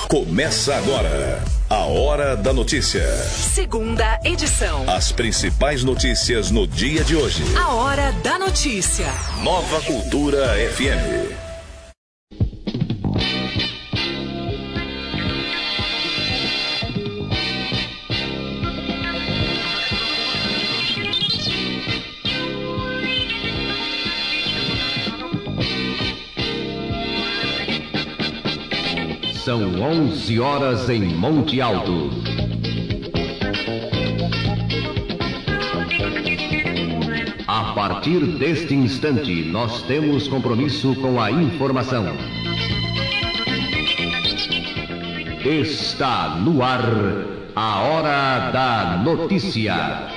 Começa agora a Hora da Notícia. Segunda edição. As principais notícias no dia de hoje. A Hora da Notícia. Nova Cultura FM. São 11 horas em Monte Alto. A partir deste instante, nós temos compromisso com a informação. Está no ar a Hora da Notícia.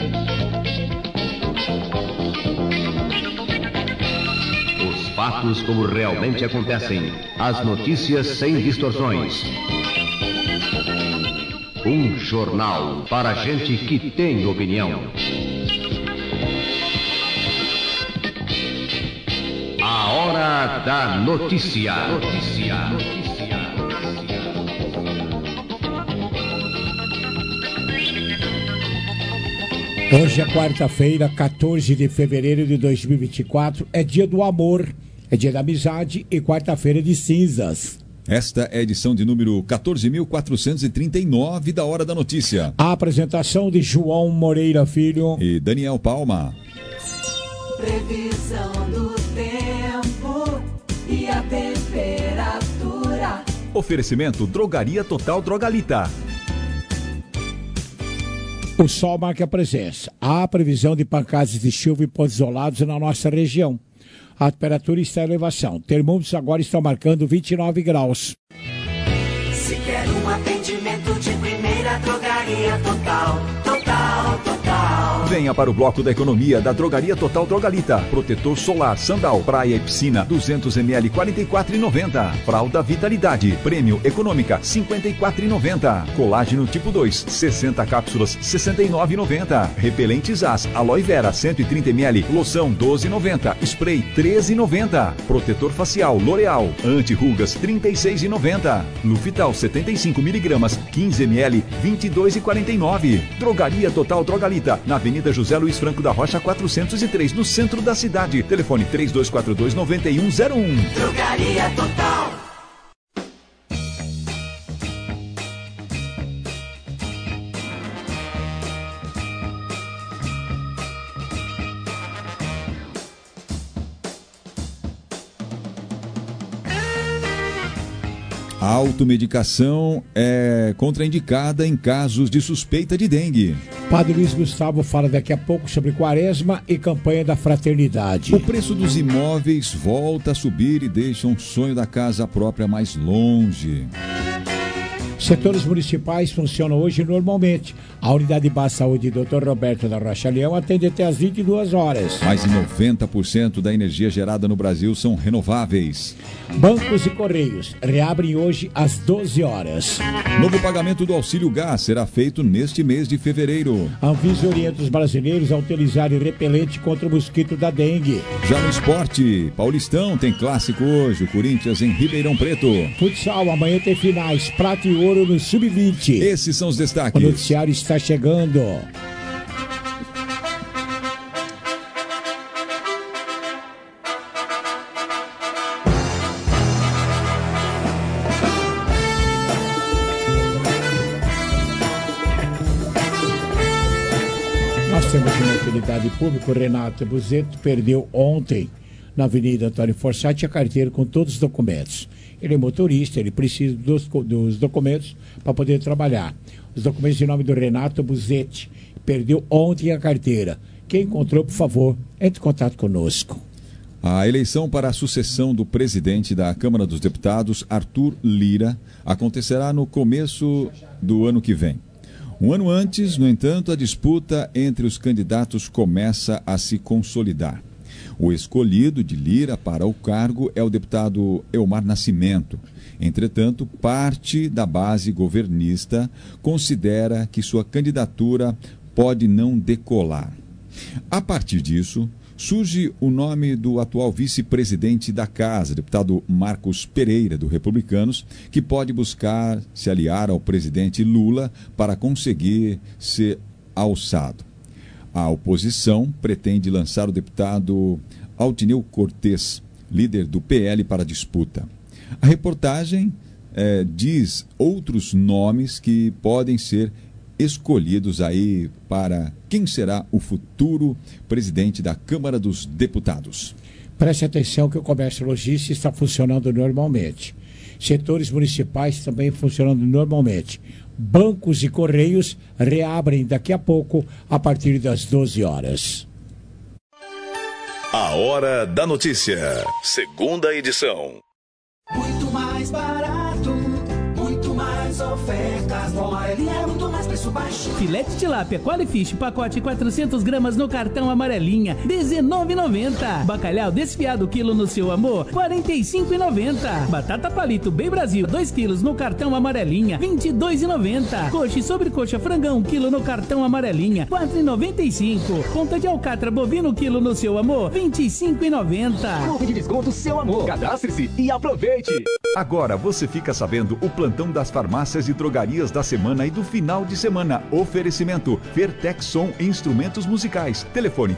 Fatos como realmente acontecem. As notícias sem distorções. Um jornal para gente que tem opinião. A Hora da Notícia. Hoje é quarta-feira, 14 de fevereiro de 2024. É dia do amor. É dia da amizade e quarta-feira de cinzas. Esta é a edição de número 14.439 da Hora da Notícia. A apresentação de João Moreira Filho e Daniel Palma. Previsão do tempo e a temperatura. Oferecimento Drogaria Total Drogalita. O sol marca a presença. Há previsão de pancadas de chuva e pontos isolados na nossa região. A temperatura está em elevação. Termômetros agora estão marcando 29 graus. Se quer um atendimento de primeira, Drogaria Total. Venha para o bloco da economia da Drogaria Total Drogalita. Protetor solar, sandal, praia e piscina, 200 ml, R$ 44,90. Fralda Vitalidade, prêmio econômica, R$ 54,90. Colágeno tipo 2, 60 cápsulas, R$ 69,90. Repelente Zaz, aloe vera, 130 ml, loção, R$ 12,90. Spray, R$ 13,90. Protetor facial, L'Oreal, anti-rugas, R$ 36,90. Lufital, 75 miligramas, 15 ml, R$ 22,49. Drogaria Total Drogalita, na Avenida José Luiz Franco da Rocha 403, no centro da cidade. Telefone 3242-9101. Drogaria Total. A automedicação é contraindicada em casos de suspeita de dengue. Padre Luiz Gustavo fala daqui a pouco sobre Quaresma e campanha da fraternidade. O preço dos imóveis volta a subir e deixa um sonho da casa própria mais longe. Setores municipais funcionam hoje normalmente. A unidade de base de saúde Dr. Roberto da Rocha Leão atende até às 22 horas. Mais de 90% da energia gerada no Brasil são renováveis. Bancos e Correios reabrem hoje às 12 horas. Novo pagamento do auxílio gás será feito neste mês de fevereiro. A Anvisa orienta os brasileiros a utilizarem repelente contra o mosquito da dengue. Já no esporte, Paulistão tem clássico hoje, o Corinthians em Ribeirão Preto. Futsal, amanhã tem finais, prata e ouro no Sub-20. Esses são os destaques. O noticiário está chegando. Nós temos uma utilidade pública, o Renato Buzeto perdeu ontem na Avenida Antônio Forçati a carteira com todos os documentos. Ele é motorista, ele precisa dos documentos para poder trabalhar. Os documentos em nome do Renato Buzetti. Perdeu ontem a carteira. Quem encontrou, por favor, entre em contato conosco. A eleição para a sucessão do presidente da Câmara dos Deputados, Arthur Lira, acontecerá no começo do ano que vem. Um ano antes, no entanto, a disputa entre os candidatos começa a se consolidar. O escolhido de Lira para o cargo é o deputado Elmar Nascimento. Entretanto, parte da base governista considera que sua candidatura pode não decolar. A partir disso, Surge o nome do atual vice-presidente da Casa, deputado Marcos Pereira, do Republicanos, que pode buscar se aliar ao presidente Lula para conseguir ser alçado. A oposição pretende lançar o deputado Altineu Cortes, líder do PL, para a disputa. A reportagem diz outros nomes que podem ser escolhidos aí para quem será o futuro presidente da Câmara dos Deputados. Preste atenção que o comércio logístico está funcionando normalmente. Setores municipais também funcionando normalmente. Bancos e correios reabrem daqui a pouco, a partir das 12 horas. A Hora da Notícia, segunda edição. Muito mais barato, muito mais ofertas. No Amarelinha é muito mais preço baixo. Filé de tilápia Qualifish, pacote 400 gramas no cartão Amarelinha, R$19,90. Bacalhau desfiado quilo no seu amor, R$45,90. Batata palito Bem Brasil, 2 quilos no cartão Amarelinha, R$22,90. Coxa e sobrecoxa frangão, quilo no cartão Amarelinha, R$4,95. Ponta de alcatra bovino, quilo no seu amor, R$25,90. Clube de desconto Seu Amor. Cadastre-se e aproveite. Agora você fica sabendo o plantão das farmácias e drogarias da semana e do final de semana. Oferecimento Fertex Som Instrumentos Musicais. Telefone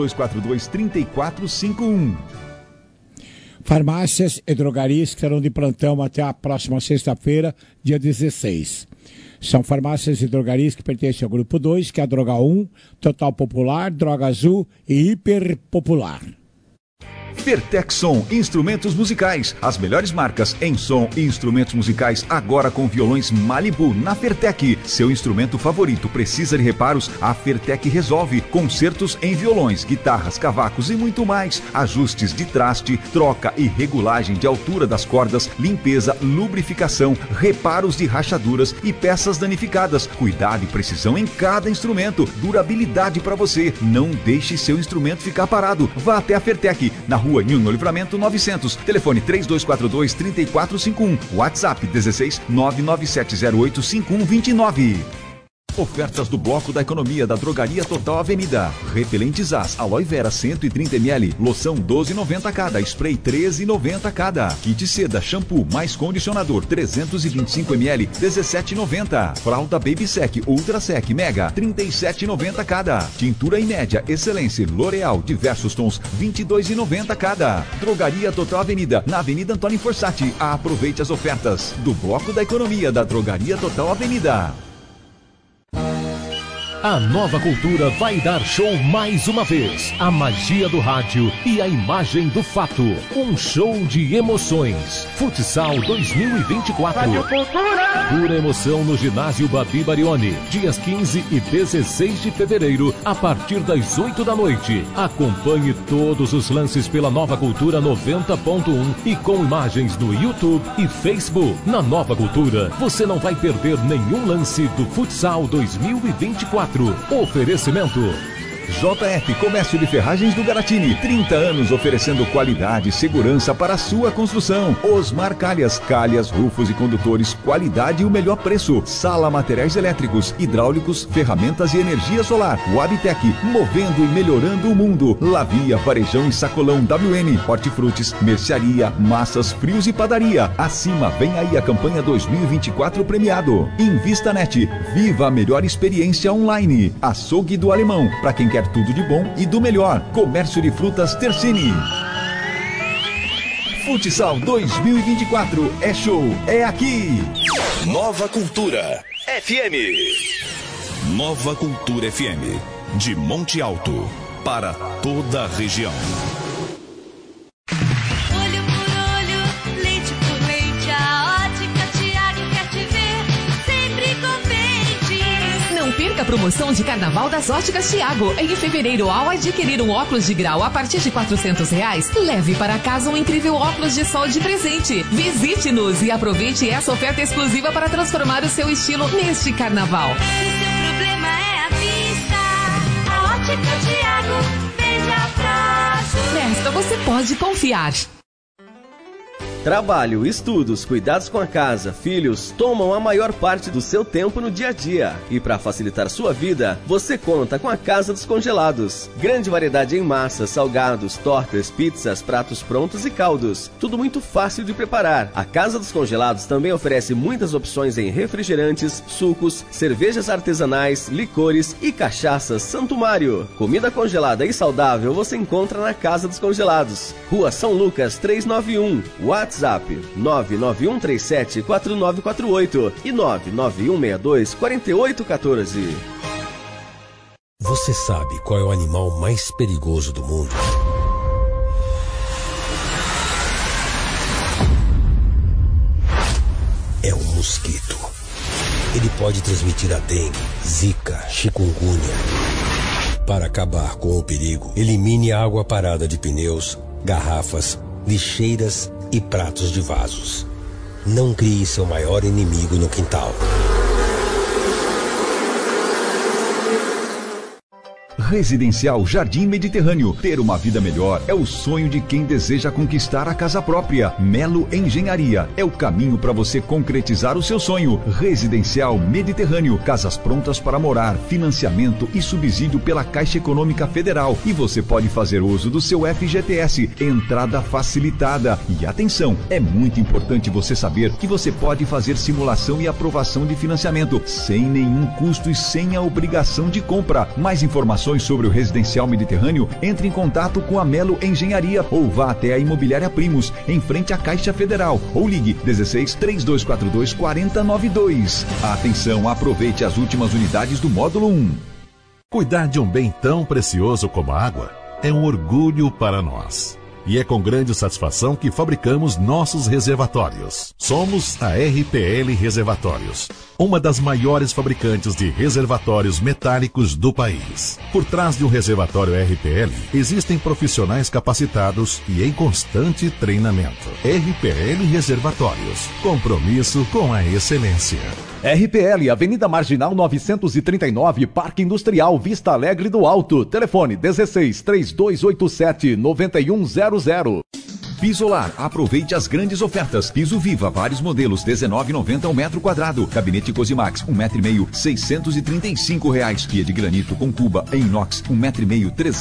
3242-3451. Farmácias e drogarias que estarão de plantão até a próxima sexta-feira, dia 16. São farmácias e drogarias que pertencem ao Grupo 2, que é a Droga 1, Total Popular, Droga Azul e Hiper Popular. Fertex Som Instrumentos Musicais. As melhores marcas em som e instrumentos musicais, agora com violões Malibu na Fertec. Seu instrumento favorito precisa de reparos? A Fertec resolve. Concertos em violões, guitarras, cavacos e muito mais. Ajustes de traste, troca e regulagem de altura das cordas, limpeza, lubrificação, reparos de rachaduras e peças danificadas. Cuidado e precisão em cada instrumento. Durabilidade para você. Não deixe seu instrumento ficar parado. Vá até a Fertec, na Rua Nilno Livramento 900. Telefone 3242-3451. WhatsApp 16 997085129. Ofertas do Bloco da Economia da Drogaria Total Avenida. Repelentes As, Aloe Vera 130 ml, loção 12,90 cada, spray 13,90 cada. Kit Seda, shampoo mais condicionador 325 ml, 17,90. Fralda Baby Sec Ultra Sec Mega 37,90 cada. Tintura Inédia Excelência L'Oreal diversos tons 22,90 cada. Drogaria Total Avenida, na Avenida Antônio Forsatti. Aproveite as ofertas do Bloco da Economia da Drogaria Total Avenida. A Nova Cultura vai dar show mais uma vez. A magia do rádio e a imagem do fato. Um show de emoções. Futsal 2024. Pura emoção no ginásio Babi Barioni. Dias 15 e 16 de fevereiro, a partir das 8 da noite. Acompanhe todos os lances pela Nova Cultura 90.1 e com imagens no YouTube e Facebook. Na Nova Cultura, você não vai perder nenhum lance do Futsal 2024. Oferecimento JF Comércio de Ferragens do Garatini, 30 anos oferecendo qualidade e segurança para a sua construção. Osmar Calhas, calhas, rufos e condutores, qualidade e o melhor preço. Sala Materiais Elétricos, Hidráulicos, Ferramentas e Energia Solar. Wabtec, movendo e melhorando o mundo. Lavia, Varejão e Sacolão WN, Hortifrutis, Mercearia, Massas, Frios e Padaria. Acima, vem aí a campanha 2024 premiado. InvistaNet, viva a melhor experiência online. Açougue do Alemão, para quem quer tudo de bom e do melhor. Comércio de Frutas Tercini. Futsal 2024 é show, é aqui. Nova Cultura FM. Nova Cultura FM. De Monte Alto para toda a região. Olho por olho, leite por leite, a Ótica Tiago quer te ver sempre contente. Não perca a promoção de Carnaval das Óticas Tiago. Em fevereiro, ao adquirir um óculos de grau a partir de R$400, leve para casa um incrível óculos de sol de presente. Visite-nos e aproveite essa oferta exclusiva para transformar o seu estilo neste Carnaval. O seu problema é a vista. A Ótica Tiago vende a prazo. Nesta você pode confiar. Trabalho, estudos, cuidados com a casa, filhos tomam a maior parte do seu tempo no dia a dia. E para facilitar sua vida, você conta com a Casa dos Congelados. Grande variedade em massas, salgados, tortas, pizzas, pratos prontos e caldos. Tudo muito fácil de preparar. A Casa dos Congelados também oferece muitas opções em refrigerantes, sucos, cervejas artesanais, licores e cachaças Santo Mário. Comida congelada e saudável você encontra na Casa dos Congelados. Rua São Lucas 391. WhatsApp 991374948 e 991624814. Você sabe qual é o animal mais perigoso do mundo? É o mosquito. Ele pode transmitir a dengue, zika, chikungunya. Para acabar com o perigo, elimine a água parada de pneus, garrafas, lixeiras e pratos de vasos. Não crie seu maior inimigo no quintal. Residencial Jardim Mediterrâneo. Ter uma vida melhor é o sonho de quem deseja conquistar a casa própria. Melo Engenharia é o caminho para você concretizar o seu sonho. Residencial Mediterrâneo. Casas prontas para morar, financiamento e subsídio pela Caixa Econômica Federal. E você pode fazer uso do seu FGTS. Entrada facilitada. E atenção, é muito importante você saber que você pode fazer simulação e aprovação de financiamento sem nenhum custo e sem a obrigação de compra. Mais informações sobre o Residencial Mediterrâneo, entre em contato com a Melo Engenharia ou vá até a Imobiliária Primos, em frente à Caixa Federal, ou ligue 16 3242 4092. Atenção, aproveite as últimas unidades do módulo 1. Cuidar de um bem tão precioso como a água é um orgulho para nós. E é com grande satisfação que fabricamos nossos reservatórios. Somos a RPL Reservatórios, uma das maiores fabricantes de reservatórios metálicos do país. Por trás de um reservatório RPL, existem profissionais capacitados e em constante treinamento. RPL Reservatórios, compromisso com a excelência. RPL, Avenida Marginal 939, Parque Industrial Vista Alegre do Alto. Telefone 16 3287 9100. Pisolar, aproveite as grandes ofertas. Piso Viva, vários modelos, R$19,90 ao metro quadrado. Gabinete Cosimax, 1,5 m, R$635. Pia de granito com cuba em inox, 1,5 m,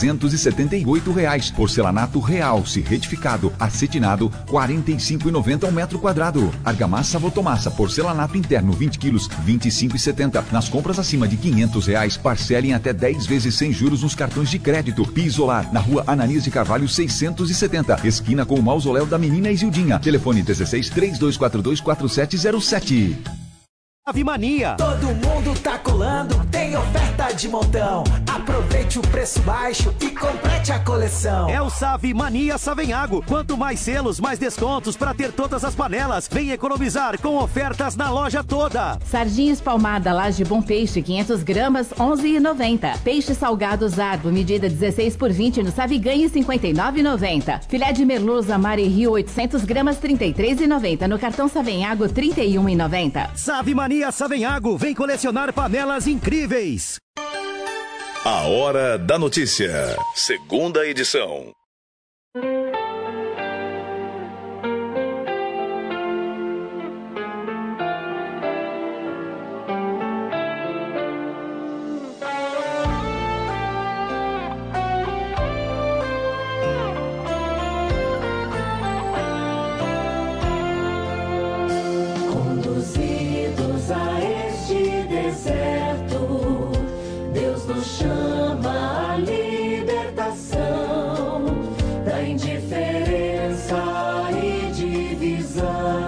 R$378. Porcelanato Real, retificado, acetinado, R$45,90 ao metro quadrado. Argamassa Votomassa, porcelanato interno, 20 quilos, R$25,70. Nas compras acima de R$500, parcelem até 10 vezes sem juros nos cartões de crédito. Pisolar, na rua Ananias de Carvalho, 670, esquina com o Mausoléu da Menina Isildinha. Telefone 16 3242 4707. Ave Mania. Todo mundo tá colando, tem oferta de montão. Aproveite o preço baixo e complete a coleção. É o Save Mania Savenhago. Quanto mais selos, mais descontos para ter todas as panelas. Vem economizar com ofertas na loja toda. Sardinha espalmada Laje Bom Peixe, 500 gramas, R$11,90. Peixe salgado Zardo, medida 16 por 20 no Saviganhe, R$59,90. Filé de merluza Mare Rio, 800 gramas, R$33,90. No cartão Savenhago, R$31,90. Save Mania Savenhago, vem colecionar panelas incríveis. A Hora da Notícia, segunda edição. Conduzidos a este deserto, Deus nos chama à libertação da indiferença e divisão.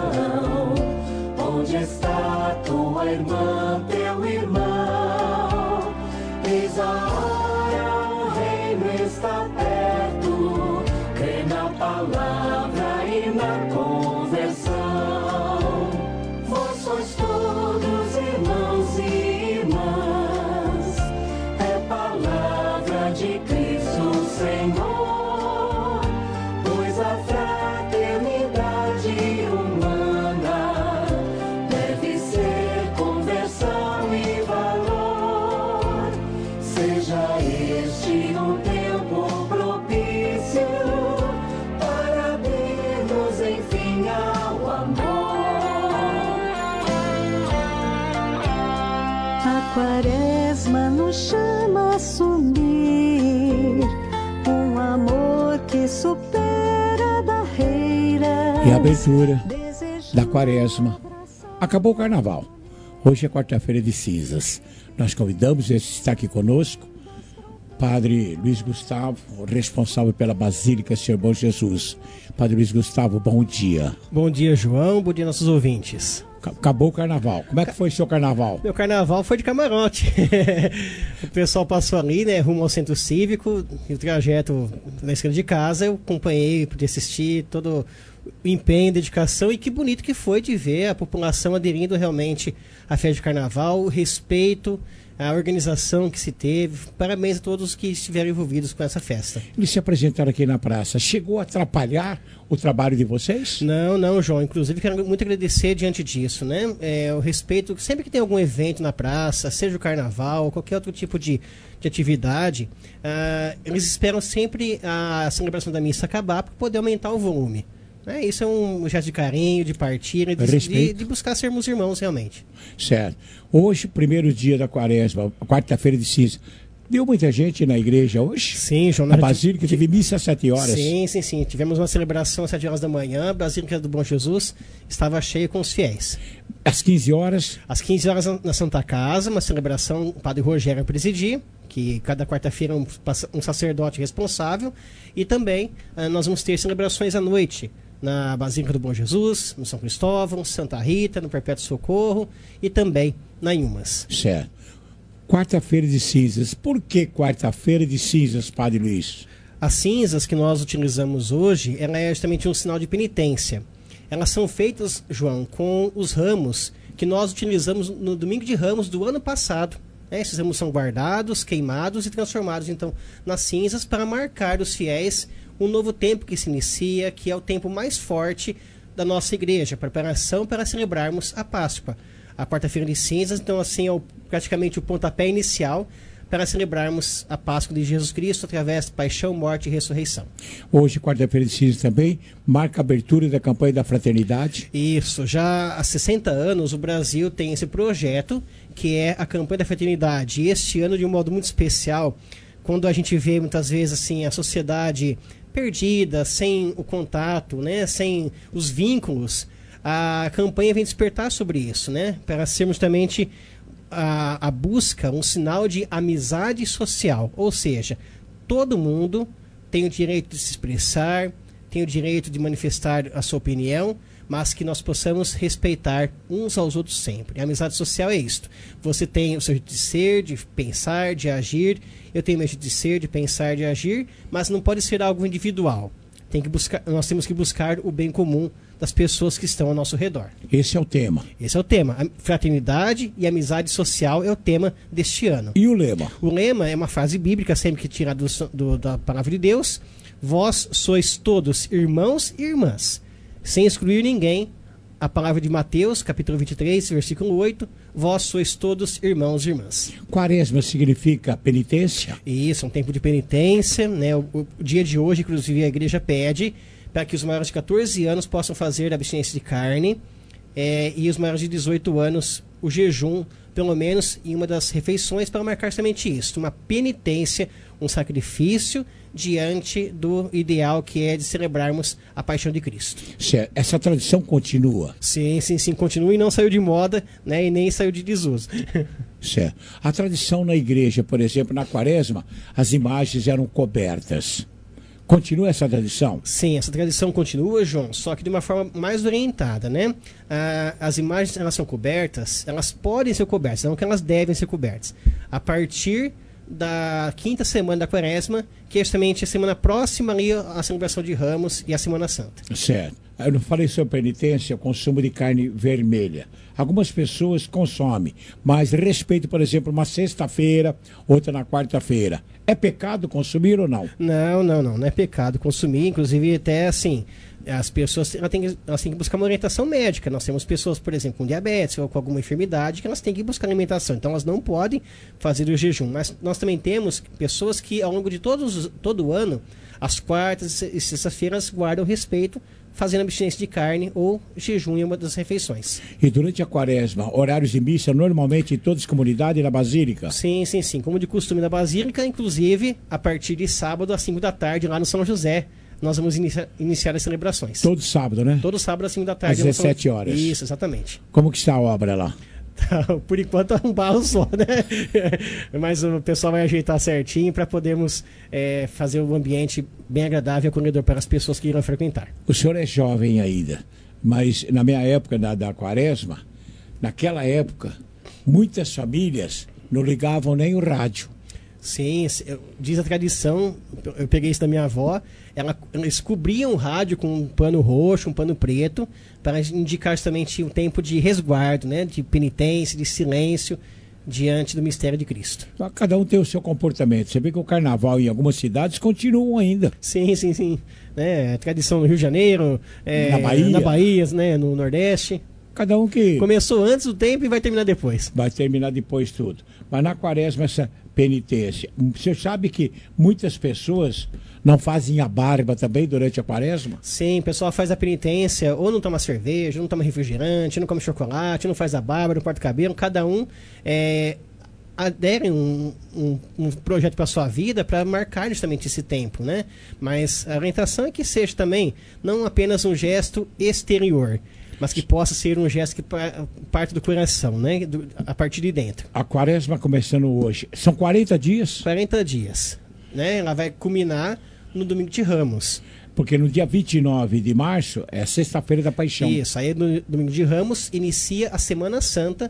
Onde está tua irmã, teu irmão? Eis a hora, o reino está perto. Crê na palavra e na conversão. Vós sois todos irmãos e irmãs. É palavra de Cristo Senhor, pois a fraternidade humana deve ser conversão e valor. Seja Quaresma nos chama a assumir um amor que supera barreiras. E a abertura da Quaresma. Acabou o carnaval. Hoje é quarta-feira de cinzas. Nós convidamos, esse está aqui conosco, Padre Luiz Gustavo, responsável pela Basílica Senhor Bom Jesus. Padre Luiz Gustavo, bom dia. Bom dia, João. Bom dia, nossos ouvintes. Acabou o carnaval. Como é que foi o seu carnaval? Meu carnaval foi de camarote. O pessoal passou ali, né, rumo ao centro cívico, e o trajeto na esquina de casa, eu acompanhei, pude assistir todo o empenho, dedicação, e que bonito que foi de ver a população aderindo realmente à festa de carnaval, o respeito, a organização que se teve. Parabéns a todos que estiveram envolvidos com essa festa. Eles se apresentaram aqui na praça. Chegou a atrapalhar o trabalho de vocês? Não, João. Inclusive, quero muito agradecer diante disso, né? O respeito, sempre que tem algum evento na praça, seja o carnaval, qualquer outro tipo de atividade, eles esperam sempre a celebração da missa acabar para poder aumentar o volume. Isso é um gesto de carinho, de partilha, de buscar sermos irmãos realmente. Certo. Hoje, primeiro dia da Quaresma, quarta-feira de cinza. Deu muita gente na igreja hoje? Sim, João. Na Basílica teve missa às 7 horas. Sim. Tivemos uma celebração às 7 horas da manhã. A Basílica do Bom Jesus estava cheia com os fiéis. Às 15 horas? Às 15 horas na Santa Casa, uma celebração, o Padre Rogério presidir, que cada quarta-feira um sacerdote responsável. E também nós vamos ter celebrações à noite na Basílica do Bom Jesus, no São Cristóvão, Santa Rita, no Perpétuo Socorro e também na Inhumas. Certo. Quarta-feira de cinzas. Por que quarta-feira de cinzas, Padre Luiz? As cinzas que nós utilizamos hoje, ela é justamente um sinal de penitência. Elas são feitas, João, com os ramos que nós utilizamos no Domingo de Ramos do ano passado. Esses ramos são guardados, queimados e transformados, então, nas cinzas para marcar os fiéis um novo tempo que se inicia, que é o tempo mais forte da nossa igreja, a preparação para celebrarmos a Páscoa. A quarta-feira de cinzas, então, assim, é praticamente o pontapé inicial para celebrarmos a Páscoa de Jesus Cristo através de paixão, morte e ressurreição. Hoje, quarta-feira de cinzas também, marca a abertura da campanha da fraternidade. Isso, já há 60 anos o Brasil tem esse projeto, que é a campanha da fraternidade. E este ano, de um modo muito especial, quando a gente vê muitas vezes assim, a sociedade perdida, sem o contato, né, sem os vínculos, a campanha vem despertar sobre isso, né, para sermos justamente a busca, um sinal de amizade social. Ou seja, todo mundo tem o direito de se expressar, tem o direito de manifestar a sua opinião, mas que nós possamos respeitar uns aos outros sempre. A amizade social é isto. Você tem o seu jeito de ser, de pensar, de agir. Eu tenho o meu jeito de ser, de pensar, de agir, mas não pode ser algo individual. Nós temos que buscar o bem comum das pessoas que estão ao nosso redor. Esse é o tema. Esse é o tema. A fraternidade e amizade social é o tema deste ano. E o lema? O lema é uma frase bíblica, sempre que tirada da palavra de Deus. Vós sois todos irmãos e irmãs, sem excluir ninguém. A palavra de Mateus, capítulo 23, versículo 8. Vós sois todos irmãos e irmãs. Quaresma significa penitência? Isso, um tempo de penitência, né? O dia de hoje, inclusive, a igreja pede para que os maiores de 14 anos possam fazer abstinência de carne e os maiores de 18 anos o jejum, pelo menos em uma das refeições, para marcar somente isso, uma penitência, um sacrifício diante do ideal que é de celebrarmos a paixão de Cristo. Certo. Essa tradição continua? Sim, continua e não saiu de moda, né, e nem saiu de desuso. Certo. A tradição na igreja, por exemplo, na Quaresma, as imagens eram cobertas. Continua essa tradição? Sim, essa tradição continua, João, só que de uma forma mais orientada, né? As imagens, elas são cobertas, elas podem ser cobertas, não que elas devem ser cobertas. A partir da quinta semana da Quaresma, que é justamente a semana próxima ali à celebração de Ramos e a Semana Santa. Certo. Eu não falei sobre penitência, o consumo de carne vermelha. Algumas pessoas consomem, mas respeito, por exemplo, uma sexta-feira, outra na quarta-feira. É pecado consumir ou não? Não é pecado consumir, inclusive até assim, as pessoas elas têm que buscar uma orientação médica. Nós temos pessoas, por exemplo, com diabetes ou com alguma enfermidade, que elas têm que buscar alimentação, então elas não podem fazer o jejum. Mas nós também temos pessoas que ao longo de todo o ano, às quartas e sextas-feiras, guardam respeito, fazendo abstinência de carne ou jejum em uma das refeições. E durante a quaresma, horários de missa normalmente em todas as comunidades e na Basílica? Sim. Como de costume na Basílica, inclusive a partir de sábado às 5 da tarde lá no São José, nós vamos iniciar as celebrações. Todo sábado, né? Todo sábado às 5 da tarde. Às 17 horas. Isso, exatamente. Como que está a obra lá? Por enquanto é um barro só, né? Mas o pessoal vai ajeitar certinho para podermos fazer um ambiente bem agradável e acolhedor para as pessoas que irão frequentar. O senhor é jovem ainda, mas na minha época da quaresma, naquela época, muitas famílias não ligavam nem o rádio. Sim, diz a tradição, eu peguei isso da minha avó, eles cobriam o rádio com um pano roxo, um pano preto, para indicar justamente um tempo de resguardo, né, de penitência, de silêncio, diante do mistério de Cristo. Cada um tem o seu comportamento. Você vê que o carnaval em algumas cidades continuam ainda. Sim. Tradição no Rio de Janeiro, na Bahia, né, no Nordeste. Cada um que... Começou antes do tempo e vai terminar depois. Vai terminar depois tudo. Mas na quaresma, essa penitência. Você sabe que muitas pessoas não fazem a barba também durante a quaresma? Sim, o pessoal faz a penitência, ou não toma cerveja, não toma refrigerante, não come chocolate, não faz a barba, não corta o cabelo. Cada um adere um projeto para a sua vida para marcar justamente esse tempo, né? Mas a orientação é que seja também não apenas um gesto exterior, mas que possa ser um gesto que parte do coração, né? A partir de dentro. A quaresma começando hoje. São 40 dias? 40 dias. Né? Ela vai culminar no domingo de Ramos. Porque no dia 29 de março é sexta-feira da Paixão. Isso, aí no domingo de Ramos inicia a Semana Santa,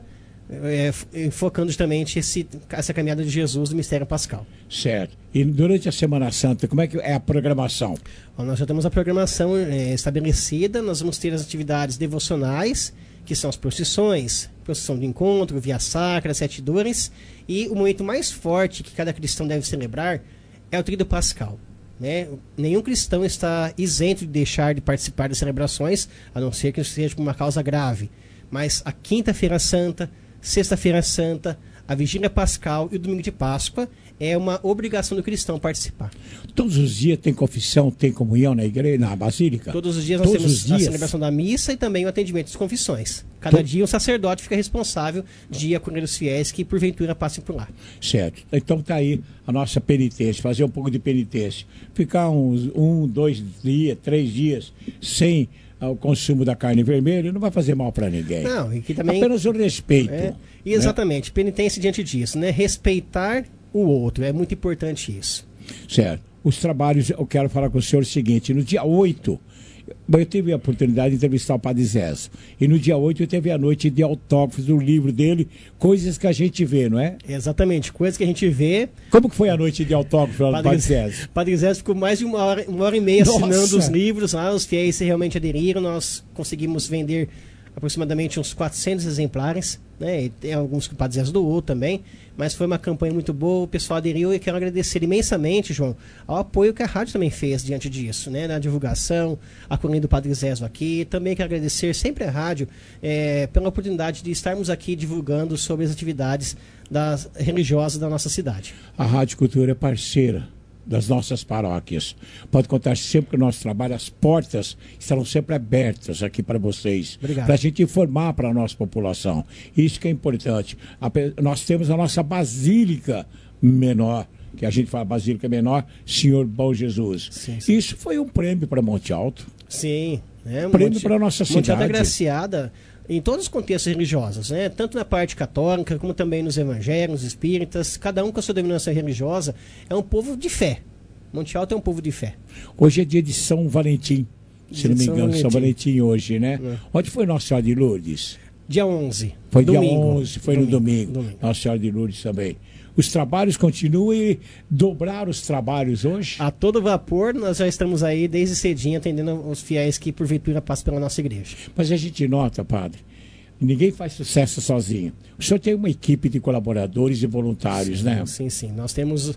focando justamente essa caminhada de Jesus do mistério pascal. Certo. E durante a Semana Santa, como é que é a programação? Nós já temos a programação estabelecida, nós vamos ter as atividades devocionais, que são as procissões, procissão de encontro, via sacra, 7 dores, e o momento mais forte que cada cristão deve celebrar é o Tríduo Pascal. Né? Nenhum cristão está isento de deixar de participar das celebrações, a não ser que seja por uma causa grave. Mas a Quinta-feira Santa, Sexta-feira Santa, a Vigília Pascal e o Domingo de Páscoa é uma obrigação do cristão participar. Todos os dias tem confissão, tem comunhão na igreja, na basílica? Todos os dias nós temos a celebração da missa e também o atendimento das confissões. Cada dia o sacerdote fica responsável de acolher os fiéis que porventura passem por lá. Certo. Então tá aí a nossa penitência, fazer um pouco de penitência. Ficar uns 1, 2 dias, 3 dias sem o consumo da carne vermelha não vai fazer mal para ninguém. Não, e que também... Apenas o respeito. Exatamente, né? Penitência diante disso, né? Respeitar o outro, é muito importante isso. Certo. Os trabalhos, eu quero falar com o senhor o seguinte, no dia 8, eu tive a oportunidade de entrevistar o Padre Zezo, e no dia 8 eu teve a noite de autógrafos do livro dele, coisas que a gente vê, não é? Exatamente, coisas que a gente vê. Como que foi a noite de autógrafos do Padre Zezo? Padre Zezo ficou mais de uma hora e meia assinando os livros, os fiéis realmente aderiram, nós conseguimos vender aproximadamente uns 400 exemplares, né? E tem alguns que o Padre Zezo doou também, mas foi uma campanha muito boa, o pessoal aderiu e quero agradecer imensamente, João, ao apoio que a rádio também fez diante disso, né? Na divulgação, acolhendo do Padre Zezo aqui, também quero agradecer sempre a rádio pela oportunidade de estarmos aqui divulgando sobre as atividades religiosas da nossa cidade. A Rádio Cultura é parceira das nossas paróquias. Pode contar sempre que o nosso trabalho, as portas estarão sempre abertas aqui para vocês. Obrigado. Para a gente informar para a nossa população. Isso que é importante. Nós temos a nossa Basílica Menor, que a gente fala Basílica Menor, Senhor Bom Jesus. Sim, sim. Isso foi um prêmio para Monte Alto. Sim. Prêmio para a nossa cidade. Monte Alto é agraciada em todos os contextos religiosos, né? Tanto na parte católica, como também nos evangélicos, espíritas, cada um com a sua denominação religiosa, é um povo de fé. Monte Alto é um povo de fé. Hoje é dia de São Valentim, se não me engano, São Valentim hoje, né? Onde foi Nossa Senhora de Lourdes? Dia 11. Foi domingo. Dia 11, foi no domingo. Nossa Senhora de Lourdes também. Os trabalhos continuam e dobrar os trabalhos hoje? A todo vapor, nós já estamos aí desde cedinho atendendo os fiéis que porventura passam pela nossa igreja. Mas a gente nota, padre, ninguém faz sucesso sozinho. O senhor tem uma equipe de colaboradores e voluntários, sim, né? Sim, sim. Nós temos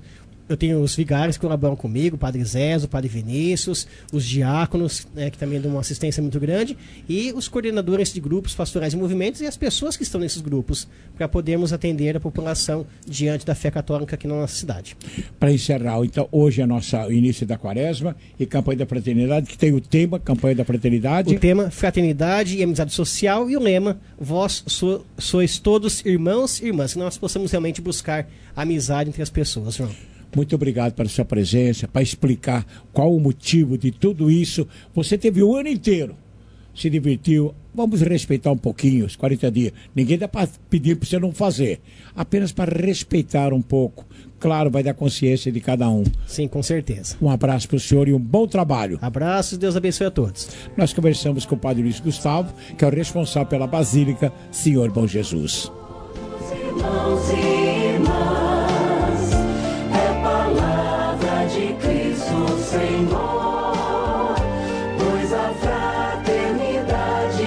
Eu tenho os vigários que colaboram comigo, o Padre Zé, o Padre Vinícius, os diáconos, né, que também dão uma assistência muito grande, e os coordenadores de grupos pastorais e movimentos e as pessoas que estão nesses grupos, para podermos atender a população diante da fé católica aqui na nossa cidade. Para encerrar, então, hoje é o início da Quaresma e Campanha da Fraternidade, que tem o tema Campanha da Fraternidade. O tema Fraternidade e Amizade Social e o lema Vós sois todos irmãos e irmãs, que nós possamos realmente buscar amizade entre as pessoas, João. Muito obrigado pela sua presença, para explicar qual o motivo de tudo isso. Você teve o ano inteiro, se divertiu. Vamos respeitar um pouquinho os 40 dias. Ninguém dá para pedir para você não fazer. Apenas para respeitar um pouco. Claro, vai dar consciência de cada um. Sim, com certeza. Um abraço para o senhor e um bom trabalho. Abraços, Deus abençoe a todos. Nós conversamos com o Padre Luiz Gustavo, que é o responsável pela Basílica Senhor Bom Jesus. Irmãos e irmãs, é palavra de Cristo Senhor, pois a fraternidade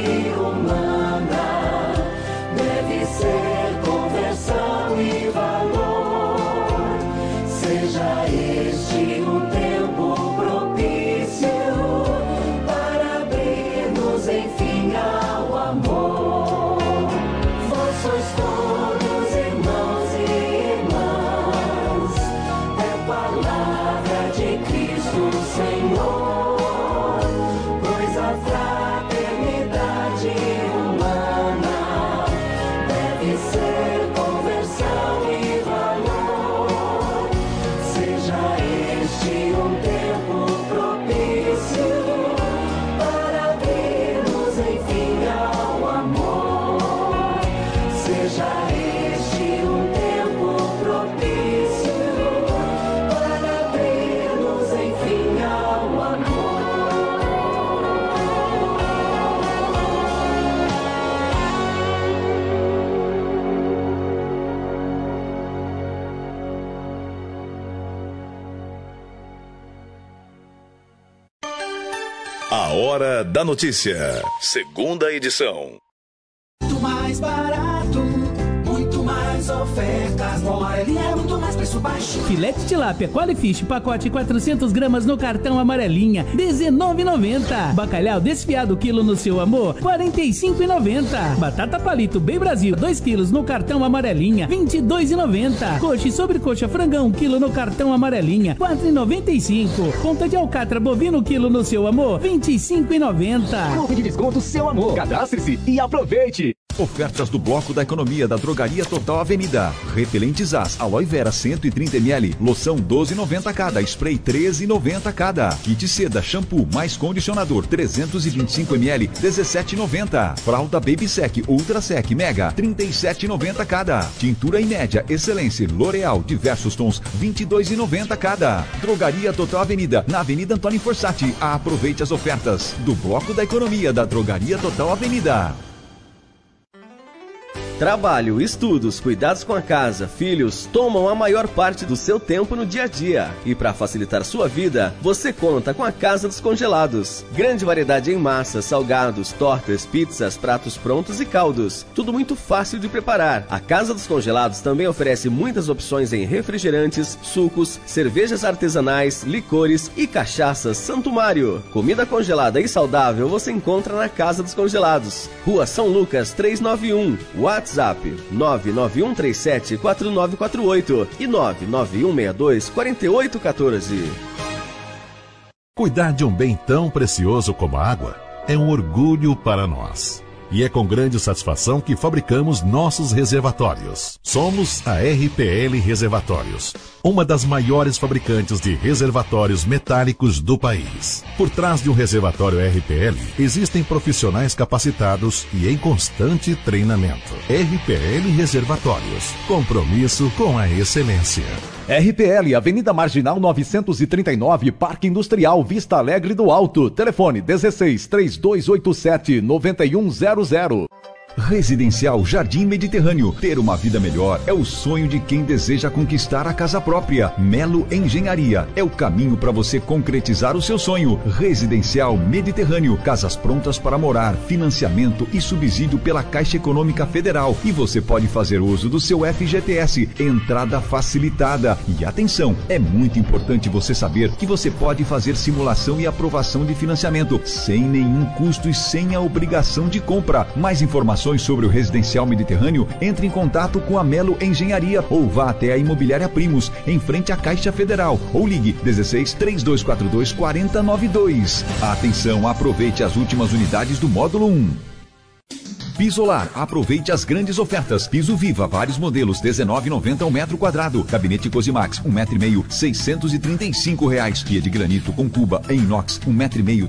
humana deve ser conversão e valor. Seja este um tempo propício para abrir-nos enfim ao amor. Vós sois todos irmãos e irmãs, é palavra de Cristo Senhor, pois a fraternidade humana deve ser conversão e valor. Seja este um tempo propício para abrir-nos enfim ao amor. Seja este um tempo propício para abrir-nos enfim ao amor. A Hora da Notícia. Segunda edição. Muito mais barato, muito mais ofertas. No Amarelinha é muito mais preço baixo. Filete de tilápia Qualifish, pacote 400 gramas no cartão Amarelinha, R$19,90. Bacalhau desfiado quilo no seu amor, R$45,90. Batata palito Bem Brasil, 2 quilos no cartão Amarelinha, R$22,90. Coxa e sobrecoxa frangão, quilo no cartão Amarelinha, R$4,95. Ponta de alcatra bovino, quilo no seu amor, R$25,90. Clube de desconto Seu Amor. Cadastre-se e aproveite. Ofertas do Bloco da Economia da Drogaria Total Avenida. Repelentes As, Aloe Vera 130 ml, loção 12,90 cada, spray 13,90 cada. Kit seda, shampoo mais condicionador 325 ml, 17,90. Fralda Baby Sec Ultra Sec Mega 37,90 cada. Tintura em média Excelência L'Oreal diversos tons 22,90 cada. Drogaria Total Avenida, na Avenida Antônio Forsatti. Aproveite as ofertas do Bloco da Economia da Drogaria Total Avenida. Trabalho, estudos, cuidados com a casa, filhos tomam a maior parte do seu tempo no dia a dia. E para facilitar sua vida, você conta com a Casa dos Congelados. Grande variedade em massas, salgados, tortas, pizzas, pratos prontos e caldos. Tudo muito fácil de preparar. A Casa dos Congelados também oferece muitas opções em refrigerantes, sucos, cervejas artesanais, licores e cachaças Santo Mário. Comida congelada e saudável você encontra na Casa dos Congelados. Rua São Lucas 391. WhatsApp 991374948 e 991624814. Cuidar de um bem tão precioso como a água é um orgulho para nós. E é com grande satisfação que fabricamos nossos reservatórios. Somos a RPL Reservatórios, uma das maiores fabricantes de reservatórios metálicos do país. Por trás de um reservatório RPL, existem profissionais capacitados e em constante treinamento. RPL Reservatórios, compromisso com a excelência. RPL, Avenida Marginal 939, Parque Industrial Vista Alegre do Alto. Telefone 16 3287 9100. Residencial Jardim Mediterrâneo. Ter uma vida melhor é o sonho de quem deseja conquistar a casa própria. Melo Engenharia é o caminho para você concretizar o seu sonho. Residencial Mediterrâneo. Casas prontas para morar, financiamento e subsídio pela Caixa Econômica Federal. E você pode fazer uso do seu FGTS. Entrada facilitada. E atenção, é muito importante você saber que você pode fazer simulação e aprovação de financiamento sem nenhum custo e sem a obrigação de compra. Mais informações sobre o Residencial Mediterrâneo, entre em contato com a Melo Engenharia ou vá até a Imobiliária Primos, em frente à Caixa Federal, ou ligue 16 3242 4092. Atenção, aproveite as últimas unidades do módulo 1. Pisolar, aproveite as grandes ofertas. Piso Viva, vários modelos, R$19,90 ao metro quadrado. Gabinete Cosimax, 1,5 m, R$635. Pia de granito com cuba em inox, 1,5 m,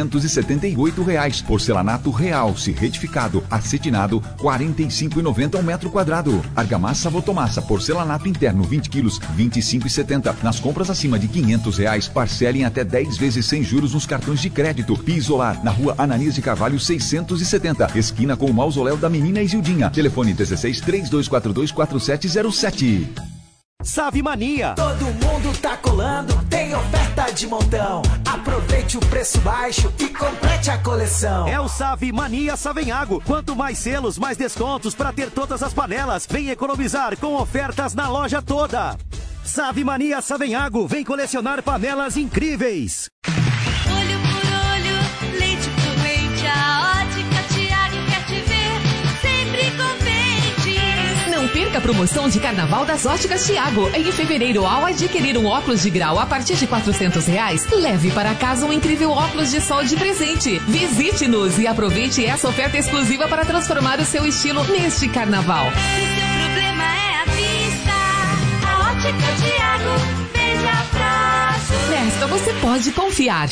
R$378. Porcelanato Real, retificado, acetinado, R$45,90 ao metro quadrado. Argamassa Votomassa, porcelanato interno, 20 quilos, R$25,70. Nas compras acima de R$500, parcelem até 10 vezes sem juros nos cartões de crédito. Pisolar, na rua Ananias de Carvalho, 670, esquina com o Mausoléu da Menina Isildinha. Telefone 16 3242 4707. Save Mania. Todo mundo tá colando, tem oferta de montão. Aproveite o preço baixo e complete a coleção. É o Save Mania Savenhago. Quanto mais selos, mais descontos para ter todas as panelas. Vem economizar com ofertas na loja toda. Save Mania Savenhago. Vem colecionar panelas incríveis. Olho por olho, leite por leite, a Ótica Tiago quer te ver sempre contente. Não perca a promoção de carnaval das Óticas Tiago. Em fevereiro, ao adquirir um óculos de grau a partir de R$400, leve para casa um incrível óculos de sol de presente. Visite-nos e aproveite essa oferta exclusiva para transformar o seu estilo neste carnaval. Se seu problema é a vista, a Ótica Tiago veja próximo. Nesta você pode confiar.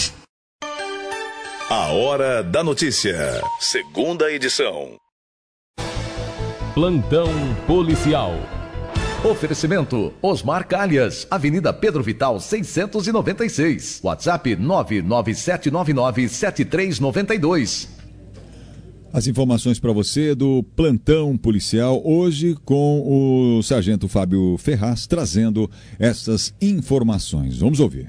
A Hora da Notícia. Segunda edição. Plantão policial. Oferecimento Osmar Calhas, Avenida Pedro Vital 696. WhatsApp 997997392. As informações para você do Plantão Policial, hoje com o Sargento Fábio Ferraz trazendo essas informações. Vamos ouvir.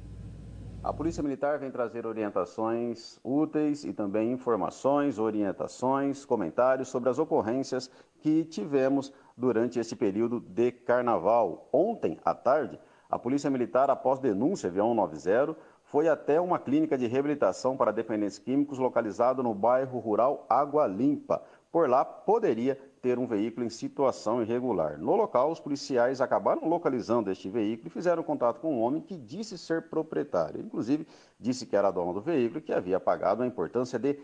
A Polícia Militar vem trazer orientações úteis e também informações, orientações, comentários sobre as ocorrências que tivemos durante esse período de carnaval. Ontem, à tarde, a Polícia Militar, após denúncia via 190, foi até uma clínica de reabilitação para dependentes químicos localizado no bairro rural Água Limpa. Por lá, poderia ter um veículo em situação irregular. No local, os policiais acabaram localizando este veículo e fizeram contato com um homem que disse ser proprietário. Inclusive, disse que era dono do veículo e que havia pagado a importância de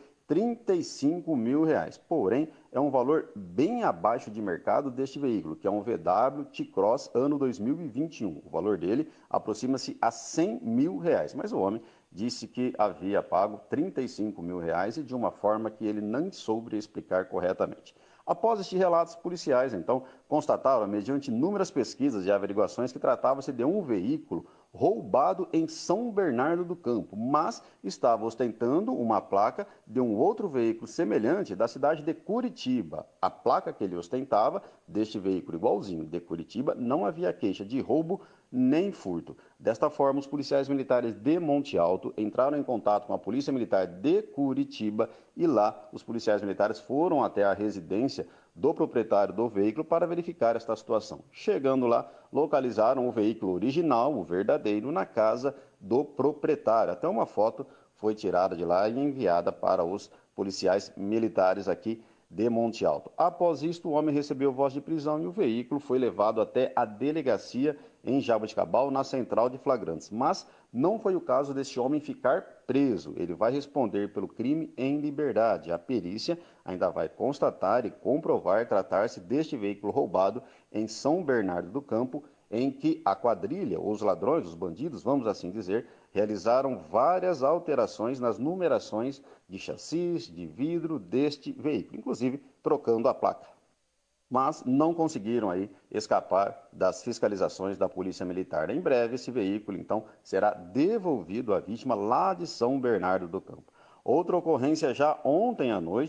R$35 mil. Porém, é um valor bem abaixo de mercado deste veículo, que é um VW T-Cross ano 2021. O valor dele aproxima-se a R$100 mil. Mas o homem disse que havia pago R$35 mil e de uma forma que ele não soube explicar corretamente. Após estes relatos, policiais, então, constataram, mediante inúmeras pesquisas e averiguações, que tratava-se de um veículo roubado em São Bernardo do Campo, mas estava ostentando uma placa de um outro veículo semelhante da cidade de Curitiba. A placa que ele ostentava, deste veículo igualzinho de Curitiba, não havia queixa de roubo nem furto. Desta forma, os policiais militares de Monte Alto entraram em contato com a Polícia Militar de Curitiba e lá os policiais militares foram até a residência do proprietário do veículo para verificar esta situação. Chegando lá, localizaram o veículo original, o verdadeiro, na casa do proprietário. Até uma foto foi tirada de lá e enviada para os policiais militares aqui de Monte Alto. Após isto, o homem recebeu voz de prisão e o veículo foi levado até a delegacia em Jaboticabal, na central de flagrantes. Mas não foi o caso deste homem ficar preso. Ele vai responder pelo crime em liberdade. A perícia ainda vai constatar e comprovar tratar-se deste veículo roubado em São Bernardo do Campo, em que a quadrilha, os ladrões, os bandidos, vamos assim dizer, realizaram várias alterações nas numerações de chassis, de vidro deste veículo, inclusive trocando a placa. Mas não conseguiram aí escapar das fiscalizações da Polícia Militar. Em breve, esse veículo, então, será devolvido à vítima lá de São Bernardo do Campo. Outra ocorrência já ontem à noite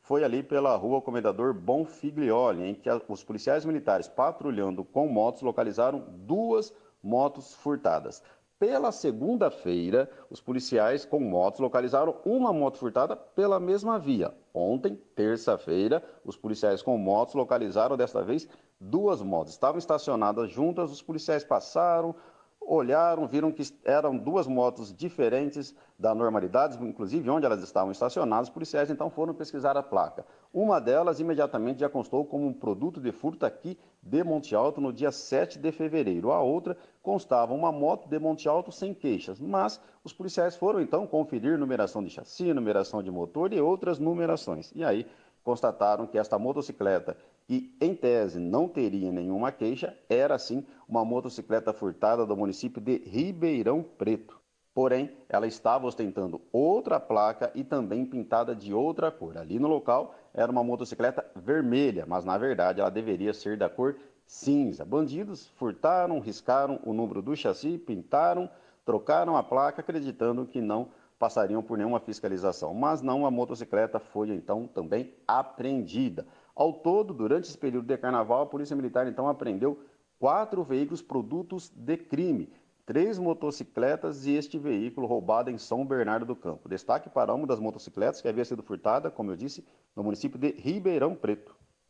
foi ali pela rua Comendador Bonfiglioli, em que os policiais militares patrulhando com motos localizaram 2 motos furtadas. Pela segunda-feira, os policiais com motos localizaram uma moto furtada pela mesma via. Ontem, terça-feira, os policiais com motos localizaram desta vez 2 motos. Estavam estacionadas juntas, os policiais passaram, olharam, viram que eram 2 motos diferentes da normalidade, inclusive onde elas estavam estacionadas. Os policiais então foram pesquisar a placa. Uma delas imediatamente já constou como um produto de furto aqui de Monte Alto no dia 7 de fevereiro. A outra constava uma moto de Monte Alto sem queixas, mas os policiais foram então conferir numeração de chassi, numeração de motor e outras numerações. E aí constataram que esta motocicleta, que em tese não teria nenhuma queixa, era sim uma motocicleta furtada do município de Ribeirão Preto. Porém, ela estava ostentando outra placa e também pintada de outra cor. Ali no local era uma motocicleta vermelha, mas na verdade ela deveria ser da cor cinza. Bandidos furtaram, riscaram o número do chassi, pintaram, trocaram a placa, acreditando que não passariam por nenhuma fiscalização. Mas não, a motocicleta foi então também apreendida. Ao todo, durante esse período de carnaval, a Polícia Militar então apreendeu 4 veículos produtos de crime, 3 motocicletas e este veículo roubado em São Bernardo do Campo. Destaque para uma das motocicletas que havia sido furtada, como eu disse, no município de Ribeirão Preto.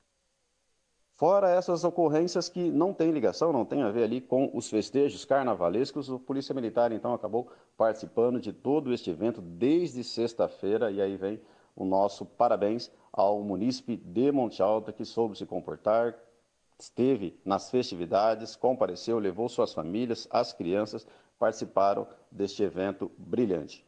Fora essas ocorrências que não têm ligação, não tem a ver ali com os festejos carnavalescos, a Polícia Militar então acabou participando de todo este evento desde sexta-feira, e aí vem o nosso parabéns ao munícipe de Monte Alto, que soube se comportar, esteve nas festividades, compareceu, levou suas famílias, as crianças, participaram deste evento brilhante.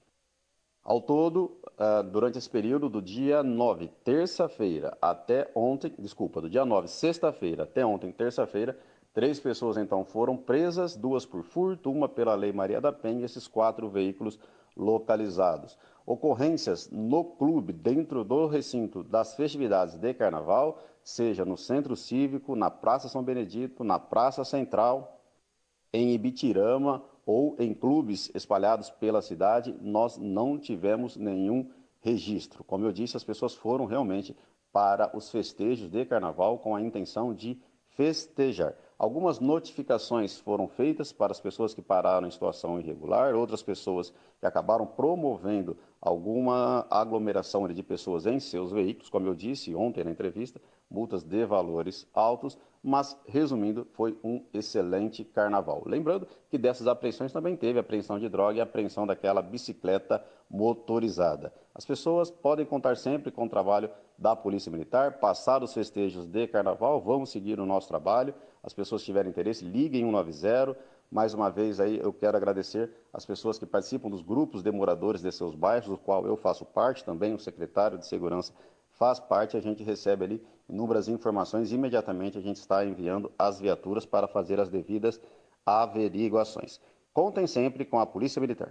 Ao todo, durante esse período do dia 9, terça-feira, até ontem, do dia 9, sexta-feira, até ontem, terça-feira, 3 pessoas então foram presas, 2 por furto, 1 pela Lei Maria da Penha, e esses 4 veículos localizados. Ocorrências no clube, dentro do recinto das festividades de carnaval, seja no Centro Cívico, na Praça São Benedito, na Praça Central, em Ibitirama ou em clubes espalhados pela cidade, nós não tivemos nenhum registro. Como eu disse, as pessoas foram realmente para os festejos de carnaval com a intenção de festejar. Algumas notificações foram feitas para as pessoas que pararam em situação irregular, outras pessoas que acabaram promovendo alguma aglomeração de pessoas em seus veículos, como eu disse ontem na entrevista, multas de valores altos, mas, resumindo, foi um excelente carnaval. Lembrando que dessas apreensões também teve apreensão de droga e apreensão daquela bicicleta motorizada. As pessoas podem contar sempre com o trabalho da Polícia Militar, passar os festejos de carnaval, vamos seguir o nosso trabalho. As pessoas que tiverem interesse, liguem 190. Mais uma vez aí eu quero agradecer as pessoas que participam dos grupos de moradores de seus bairros, do qual eu faço parte também, o secretário de Segurança faz parte, a gente recebe ali inúmeras informações e imediatamente a gente está enviando as viaturas para fazer as devidas averiguações. Contem sempre com a Polícia Militar.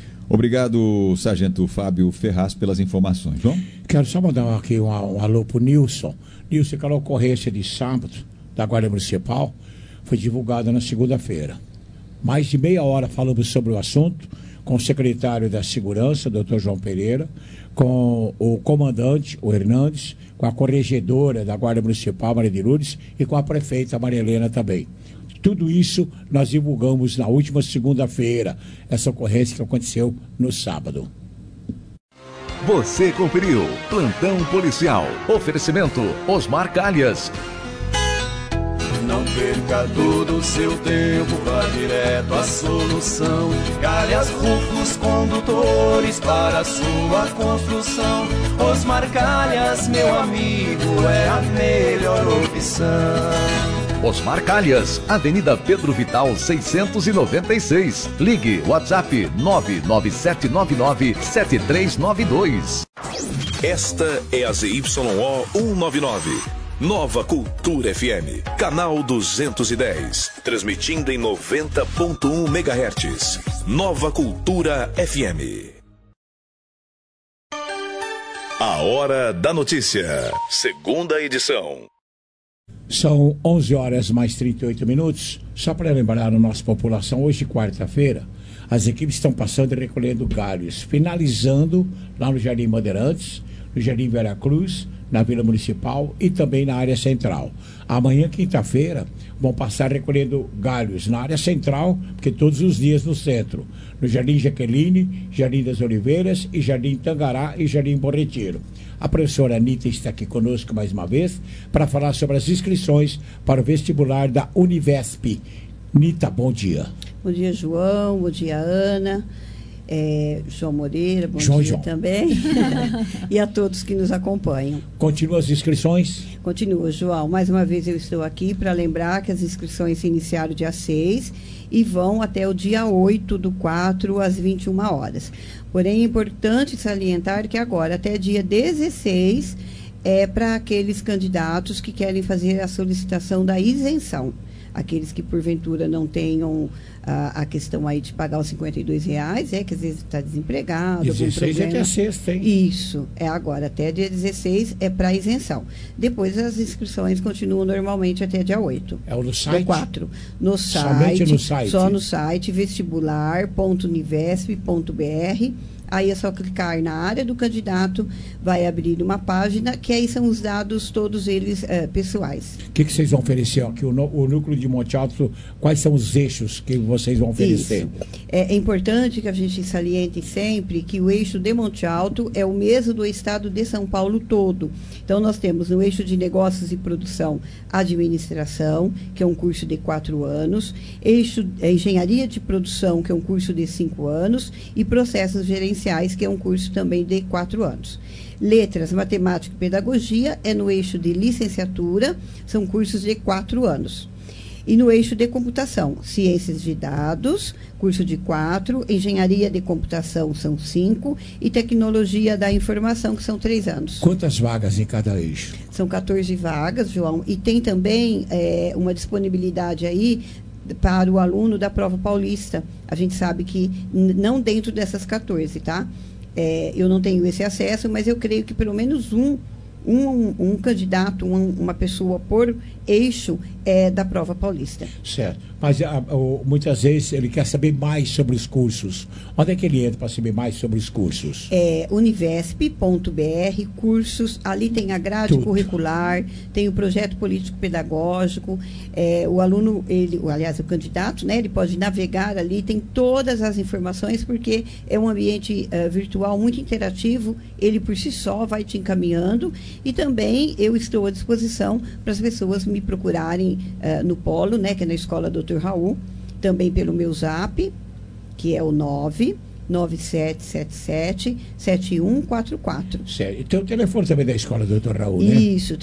Obrigado, Sargento Fábio Ferraz, pelas informações. João? Quero só mandar aqui um alô para o Nilson. Nilson, aquela ocorrência de sábado da Guarda Municipal foi divulgada na segunda-feira. Mais de meia hora falamos sobre o assunto com o secretário da Segurança, Dr. João Pereira, com o comandante, o Hernandes, com a corregedora da Guarda Municipal, Maria de Lourdes, e com a prefeita, Maria Helena, também. Tudo isso nós divulgamos na última segunda-feira, essa ocorrência que aconteceu no sábado. Você conferiu Plantão Policial. Oferecimento Osmar Calhas. Não perca todo o seu tempo, vá direto à solução. Calhas Rufos Condutores para a sua construção. Osmar Calhas, meu amigo, é a melhor opção. Osmar Calhas, Avenida Pedro Vital 696. Ligue WhatsApp 997997392. Esta é a ZYO 199. Nova Cultura FM, canal 210, transmitindo em 90.1 MHz. Nova Cultura FM. A Hora da Notícia, segunda edição. São 11 horas mais 38 minutos. Só para lembrar a nossa população, hoje, quarta-feira, as equipes estão passando e recolhendo galhos, finalizando lá no Jardim Bandeirantes, no Jardim Veracruz, na Vila Municipal e também na área central. Amanhã, quinta-feira, vão passar recolhendo galhos na área central, porque todos os dias no centro, no Jardim Jaqueline, Jardim das Oliveiras e Jardim Tangará e Jardim Bom Retiro. A professora Anitta está aqui conosco mais uma vez para falar sobre as inscrições para o vestibular da Univesp. Nita, bom dia. Bom dia, João. Bom dia, Ana. João Moreira, bom dia também. E a todos que nos acompanham. Continua as inscrições? Continua, João. Mais uma vez eu estou aqui para lembrar que as inscrições se iniciaram dia 6 e vão até o dia 8/4, às 21 horas. Porém, é importante salientar que agora, até dia 16, é para aqueles candidatos que querem fazer a solicitação da isenção. Aqueles que, porventura, não tenham a questão aí de pagar os R$52, que às vezes está desempregado. 16 é até sexta, hein? Isso, é agora, até dia 16 é para isenção. Depois as inscrições continuam normalmente até dia 8. É o no site? Dia 4. No site. Somente no site? Só no site, vestibular.univesp.br. Aí é só clicar na área do candidato, vai abrir uma página, que aí são os dados, todos eles pessoais. O que vocês vão oferecer aqui? O núcleo de Monte Alto, quais são os eixos que vocês vão oferecer? Isso. É importante que a gente saliente sempre que o eixo de Monte Alto é o mesmo do estado de São Paulo todo. Então, nós temos no eixo de negócios e produção, administração, que é um curso de 4 anos, eixo engenharia de produção, que é um curso de 5 anos, e processos gerenciais, que é um curso também de 4 anos. Letras, matemática e pedagogia é no eixo de licenciatura, são cursos de 4 anos. E no eixo de computação, ciências de dados, curso de 4, engenharia de computação são 5 e tecnologia da informação, que são 3 anos. Quantas vagas em cada eixo? São 14 vagas, João, e tem também uma disponibilidade aí para o aluno da prova paulista. A gente sabe que não dentro dessas 14, tá? Eu não tenho esse acesso, mas eu creio que pelo menos um candidato, uma pessoa por eixo da prova paulista. Certo. Mas muitas vezes ele quer saber mais sobre os cursos. Onde é que ele entra para saber mais sobre os cursos? Univesp.br, cursos, ali tem a grade curricular, tem o projeto político-pedagógico, o aluno, o candidato, né, ele pode navegar ali, tem todas as informações, porque é um ambiente virtual muito interativo, ele por si só vai te encaminhando, e também eu estou à disposição para as pessoas me procurarem no Polo, né, que é na Escola Dr. Raul, também pelo meu zap, que é o 99777-7144. Certo. E tem o telefone também da Escola Dr. Raul, né? Isso,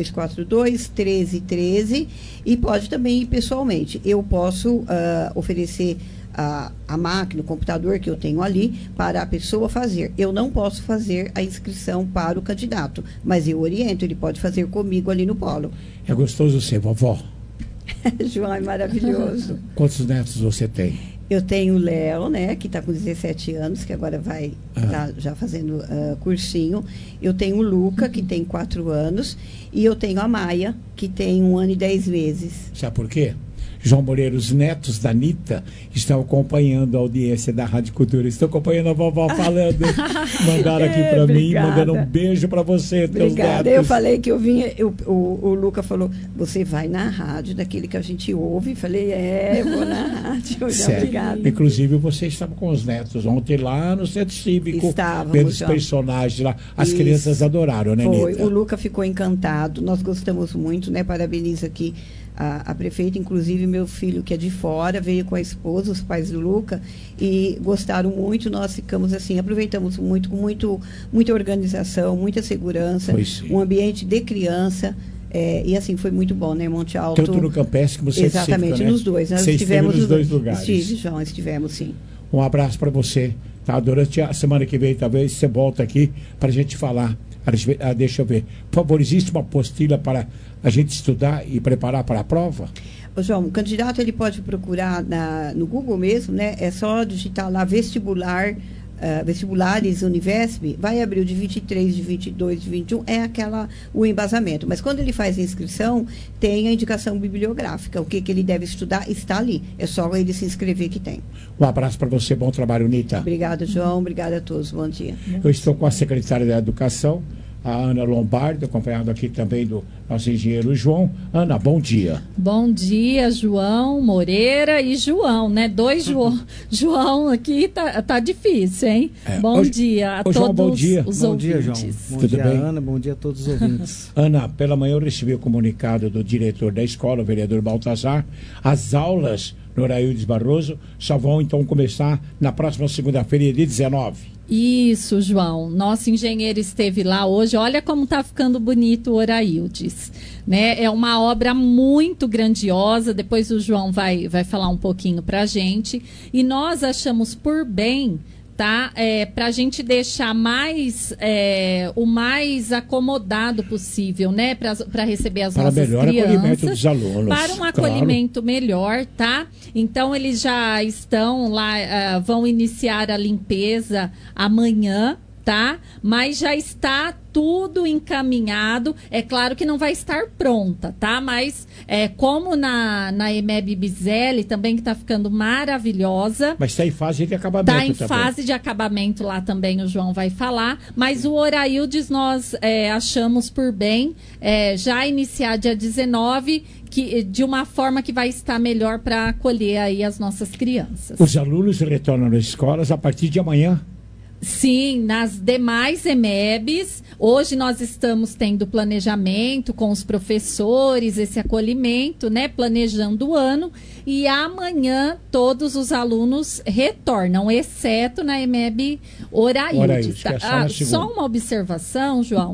3242-1313. E pode também ir pessoalmente. Eu posso oferecer a máquina, o computador que eu tenho ali, para a pessoa fazer. Eu não posso fazer a inscrição para o candidato, mas eu oriento, ele pode fazer comigo ali no Polo. É gostoso ser vovó? João, é maravilhoso. Quantos netos você tem? Eu tenho o Léo, né, que está com 17 anos, que agora vai estar já fazendo cursinho. Eu tenho o Luca, que tem 4 anos. E eu tenho a Maia, que tem 1 ano e 10 meses. Sabe por quê? João Moreira, os netos da Anitta estão acompanhando a audiência da Rádio Cultura. Estão acompanhando a vovó falando. Mandaram aqui para mim, mandando um beijo para você, teus netos. Eu falei que eu vinha, o Luca falou, você vai na rádio, daquele que a gente ouve. Falei, eu vou na rádio. Obrigada. Inclusive, você estava com os netos ontem lá no Centro Cívico. Estávamos. Vendo os personagens lá. As crianças adoraram, né, Foi. Anitta? O Luca ficou encantado. Nós gostamos muito, né? Parabenizo aqui a prefeita, inclusive meu filho que é de fora, veio com a esposa, os pais do Luca, e gostaram muito. Nós ficamos assim, aproveitamos muito, com muita organização, muita segurança, um ambiente de criança. E assim, foi muito bom, né, Monte Alto. Tanto no Campestre como no Centro Cívico, exatamente, né? nos dois. Nós você estivemos nos dois lugares. João, estivemos sim. Um abraço para você. Tá? Durante a semana que vem, talvez, você volta aqui para a gente falar. Deixa eu ver. Por favor, existe uma apostila para a gente estudar e preparar para a prova? João, o candidato ele pode procurar no Google mesmo, né? É só digitar lá vestibulares Univesp, vai abrir o de 23, de 22, de 21, o embasamento. Mas quando ele faz a inscrição, tem a indicação bibliográfica. O que ele deve estudar está ali. É só ele se inscrever que tem. Um abraço para você, bom trabalho, Anitta. Obrigada, João. Obrigada a todos. Bom dia. Eu estou com a secretária da Educação, a Ana Lombardi, acompanhado aqui também do nosso engenheiro João. Ana, bom dia. Bom dia, João Moreira e João, né? Dois João aqui tá difícil, hein? Bom dia a todos João, bom dia. os bom ouvintes. Dia, João. Bom Tudo dia, bem? Ana. Bom dia a todos os ouvintes. Ana, pela manhã eu recebi o comunicado do diretor da escola, o vereador Baltazar. As aulas no Araildes Barroso só vão então começar na próxima segunda-feira, dia 19. Isso, João. Nosso engenheiro esteve lá hoje. Olha como está ficando bonito o Oraildes, né? É uma obra muito grandiosa. Depois o João vai falar um pouquinho para a gente. E nós achamos por bem, tá? Para a gente deixar o mais acomodado possível, né? Para receber as nossas crianças. Para melhor acolhimento dos alunos. Para um acolhimento melhor, tá? Então, eles já estão lá, vão iniciar a limpeza amanhã, tá? Mas já está tudo encaminhado. É claro que não vai estar pronta, tá? Mas como na EMEB Bizelli também, que está ficando maravilhosa. Mas está em fase de acabamento também. Está em fase de acabamento lá também, o João vai falar. Mas o Oraildes nós achamos por bem já iniciar dia 19, de uma forma que vai estar melhor para acolher aí as nossas crianças. Os alunos retornam às escolas a partir de amanhã? Sim, nas demais EMEBs, hoje nós estamos tendo planejamento com os professores, esse acolhimento, né, planejando o ano, e amanhã todos os alunos retornam, exceto na EMEB Oraildes. Tá? Só uma observação, João,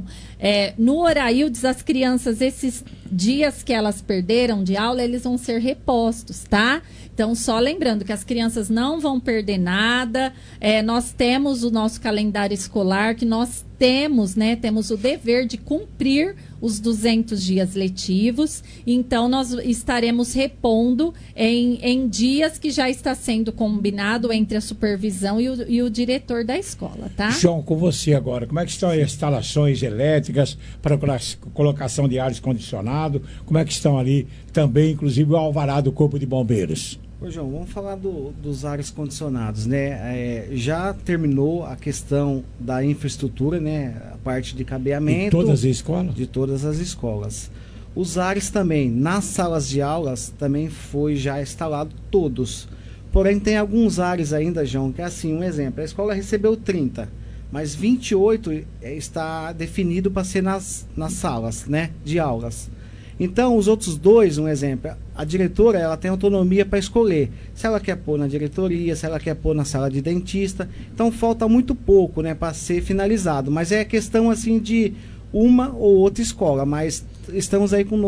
no Oraildes as crianças, esses dias que elas perderam de aula, eles vão ser repostos, tá? Então, só lembrando que as crianças não vão perder nada. Nós temos o nosso calendário escolar, que nós temos o dever de cumprir os 200 dias letivos. Então, nós estaremos repondo em dias que já está sendo combinado entre a supervisão e o diretor da escola, tá? João, com você agora, como é que estão as instalações elétricas para colocação de ar condicionado? Como é que estão ali também, inclusive, o alvará do Corpo de Bombeiros? Ô, João, vamos falar dos ares condicionados, né? Já terminou a questão da infraestrutura, né? A parte de cabeamento. De todas as escolas? De todas as escolas. Os ares também, nas salas de aulas, também foi já instalado todos. Porém, tem alguns ares ainda, João, que é assim, um exemplo. A escola recebeu 30, mas 28 está definido para ser nas salas, né? De aulas. Então, os outros dois, um exemplo, a diretora ela tem autonomia para escolher se ela quer pôr na diretoria, se ela quer pôr na sala de dentista. Então, falta muito pouco, né, para ser finalizado. Mas é questão assim de uma ou outra escola, mas estamos aí com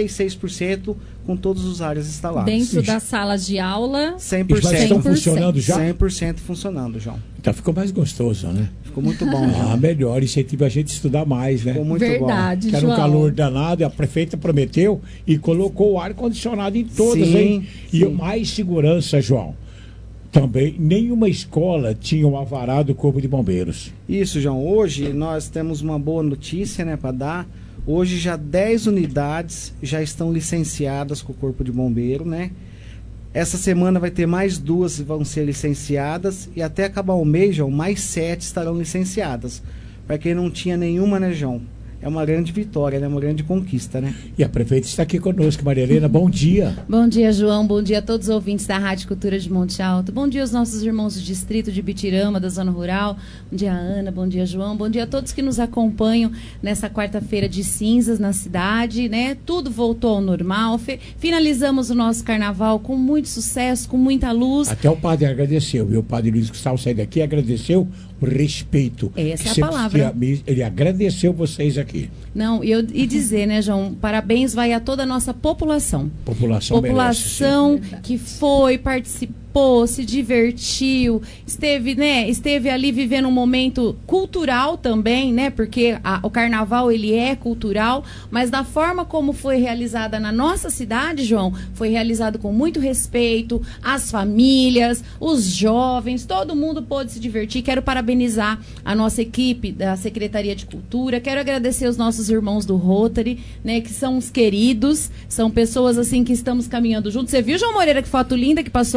96% com todos os áreas instalados. Dentro das salas de aula, 100%. Estão funcionando já? 100% funcionando, João. Então ficou mais gostoso, né? Ficou muito bom, João. Melhor, incentiva a gente a estudar mais, né? Ficou muito Verdade, bom. Que era um calor danado, e a prefeita prometeu e colocou o ar-condicionado em todas, hein? E mais segurança, João. Também, nenhuma escola tinha um alvará do Corpo de Bombeiros. Isso, João. Hoje nós temos uma boa notícia, né, para dar. Hoje já 10 unidades já estão licenciadas com o Corpo de Bombeiro, né? Essa semana vai ter mais 2 que vão ser licenciadas e até acabar o mês, João, mais 7 estarão licenciadas. Para quem não tinha nenhuma, né, João? É uma grande vitória, né? Uma grande conquista, né? E a prefeita está aqui conosco, Maria Helena, bom dia. Bom dia, João, bom dia a todos os ouvintes da Rádio Cultura de Monte Alto, bom dia aos nossos irmãos do distrito de Bitirama, da zona rural, bom dia Ana, bom dia João, bom dia a todos que nos acompanham nessa quarta-feira de cinzas na cidade, né? Tudo voltou ao normal, finalizamos o nosso carnaval com muito sucesso, com muita luz. Até o padre agradeceu, viu? O padre Luiz Gustavo saiu daqui e agradeceu o respeito. Essa é a palavra. Ele agradeceu vocês aqui. Não, e dizer, né, João, parabéns vai a toda a nossa população. População merece, que foi, participou, se divertiu, esteve ali vivendo um momento cultural também, né, porque o carnaval ele é cultural, mas da forma como foi realizada na nossa cidade, João, foi realizado com muito respeito, as famílias, os jovens, todo mundo pôde se divertir. Quero parabenizar a nossa equipe da Secretaria de Cultura, quero agradecer os nossos irmãos do Rotary, né, que são os queridos, são pessoas assim que estamos caminhando juntos. Você viu, João Moreira, que foto linda que passou ali?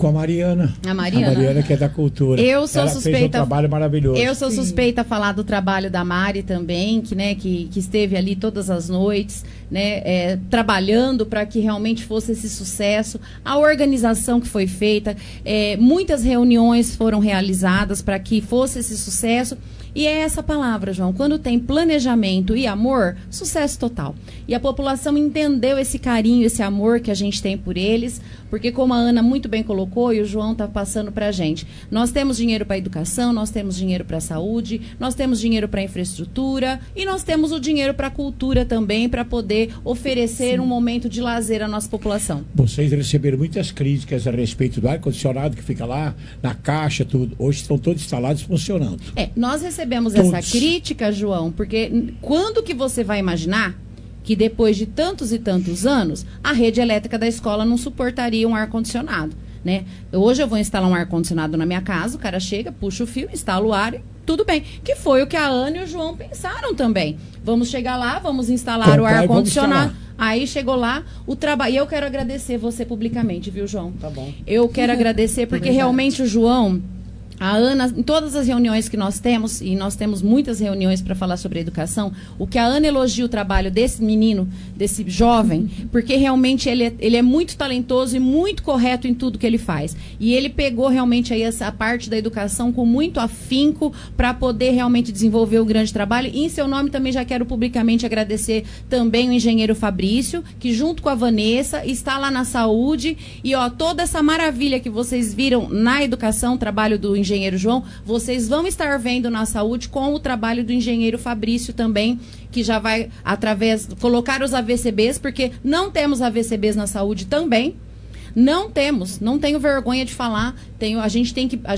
com a Mariana. A Mariana. A Mariana, que é da cultura. Eu sou Ela suspeita. fez um trabalho maravilhoso. Eu sou suspeita a falar do trabalho da Mari também, que esteve ali todas as noites, né, trabalhando para que realmente fosse esse sucesso. A organização que foi feita, muitas reuniões foram realizadas para que fosse esse sucesso. E é essa palavra, João. Quando tem planejamento e amor, sucesso total. E a população entendeu esse carinho, esse amor que a gente tem por eles, porque como a Ana muito bem colocou e o João está passando para a gente, nós temos dinheiro para a educação, nós temos dinheiro para a saúde, nós temos dinheiro para a infraestrutura e nós temos o dinheiro para a cultura também, para poder oferecer um momento de lazer à nossa população. Vocês receberam muitas críticas a respeito do ar-condicionado que fica lá, na caixa, tudo. Hoje estão todos instalados e funcionando. Nós recebemos Todos. essa crítica, João, porque quando que você vai imaginar que depois de tantos e tantos anos, a rede elétrica da escola não suportaria um ar-condicionado, né? Hoje eu vou instalar um ar-condicionado na minha casa, o cara chega, puxa o fio, instala o ar e tudo bem. Que foi o que a Ana e o João pensaram também. Vamos chegar lá, vamos instalar o ar-condicionado. Aí chegou lá o trabalho. E eu quero agradecer você publicamente, viu, João? Tá bom. Eu quero agradecer porque realmente o João... A Ana, em todas as reuniões que nós temos, e nós temos muitas reuniões para falar sobre educação, o que a Ana elogia o trabalho desse menino, desse jovem, porque realmente ele é muito talentoso e muito correto em tudo que ele faz. E ele pegou realmente aí essa parte da educação com muito afinco para poder realmente desenvolver um grande trabalho. E em seu nome também já quero publicamente agradecer também o engenheiro Fabrício, que junto com a Vanessa está lá na saúde. E toda essa maravilha que vocês viram na educação, o trabalho do engenheiro João, vocês vão estar vendo na saúde com o trabalho do engenheiro Fabrício também, que já vai colocar os AVCBs, porque não temos AVCBs na saúde também. Não tenho vergonha de falar. A gente tem que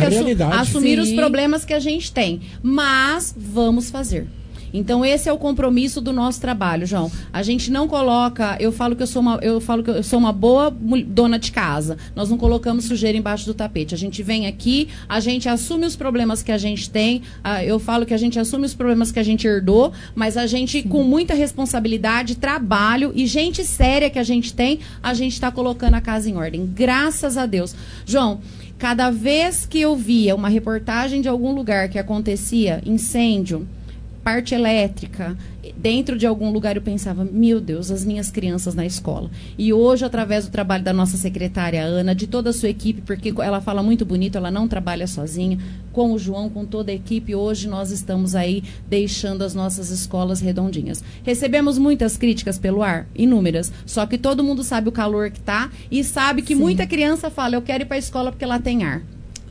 assumir os problemas que a gente tem, mas vamos fazer. Então esse é o compromisso do nosso trabalho, João. A gente não coloca, eu falo que eu sou uma boa dona de casa. Nós não colocamos sujeira embaixo do tapete. A gente vem aqui, a gente assume os problemas que a gente tem. Eu falo que a gente assume os problemas que a gente herdou, mas a gente, com muita responsabilidade, trabalho e gente séria que a gente tem, a gente está colocando a casa em ordem. Graças a Deus. João, cada vez que eu via uma reportagem de algum lugar que acontecia incêndio, parte elétrica, dentro de algum lugar, eu pensava, meu Deus, as minhas crianças na escola. E hoje, através do trabalho da nossa secretária Ana, de toda a sua equipe, porque ela fala muito bonito, ela não trabalha sozinha, com o João, com toda a equipe, hoje nós estamos aí deixando as nossas escolas redondinhas. Recebemos muitas críticas pelo ar, inúmeras, só que todo mundo sabe o calor que tá e sabe que muita criança fala, eu quero ir para a escola porque lá tem ar.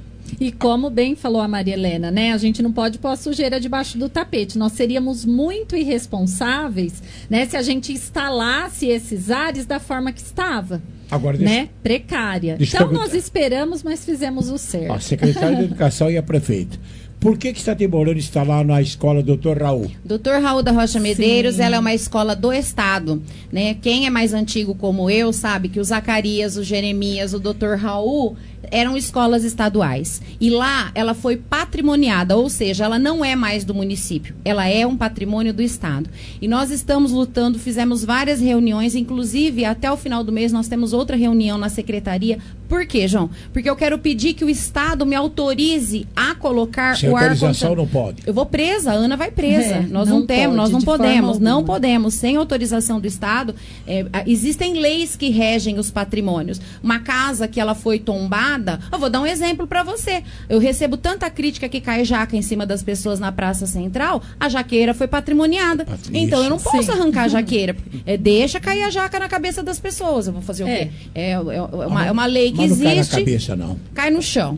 E como bem falou a Maria Helena, né? A gente não pode pôr a sujeira debaixo do tapete. Nós seríamos muito irresponsáveis, né? Se a gente instalasse esses ares da forma que estava. Agora, né? Precária. Então nós esperamos, mas fizemos o certo. A secretária de Educação e a prefeita. Por que está demorando instalar na escola Dr. Raul? Dr. Raul da Rocha Medeiros, ela é uma escola do Estado, né? Quem é mais antigo como eu sabe que o Zacarias, o Jeremias, o Dr. Raul eram escolas estaduais. E lá ela foi patrimoniada, ou seja, ela não é mais do município, ela é um patrimônio do Estado. E nós estamos lutando, fizemos várias reuniões, inclusive até o final do mês nós temos outra reunião na secretaria. Por quê, João? Porque eu quero pedir que o Estado me autorize a colocar sem o autorização não pode. Eu vou presa, a Ana vai presa. Nós não temos, nós não podemos, não podemos. Sem autorização do Estado, existem leis que regem os patrimônios. Uma casa que ela foi tombada, eu vou dar um exemplo para você. Eu recebo tanta crítica que cai jaca em cima das pessoas na Praça Central, a jaqueira foi patrimoniada. Então eu não posso arrancar a jaqueira. Deixa cair a jaca na cabeça das pessoas. Eu vou fazer o quê? É uma lei que existe. Não cai na cabeça, não. Cai no chão.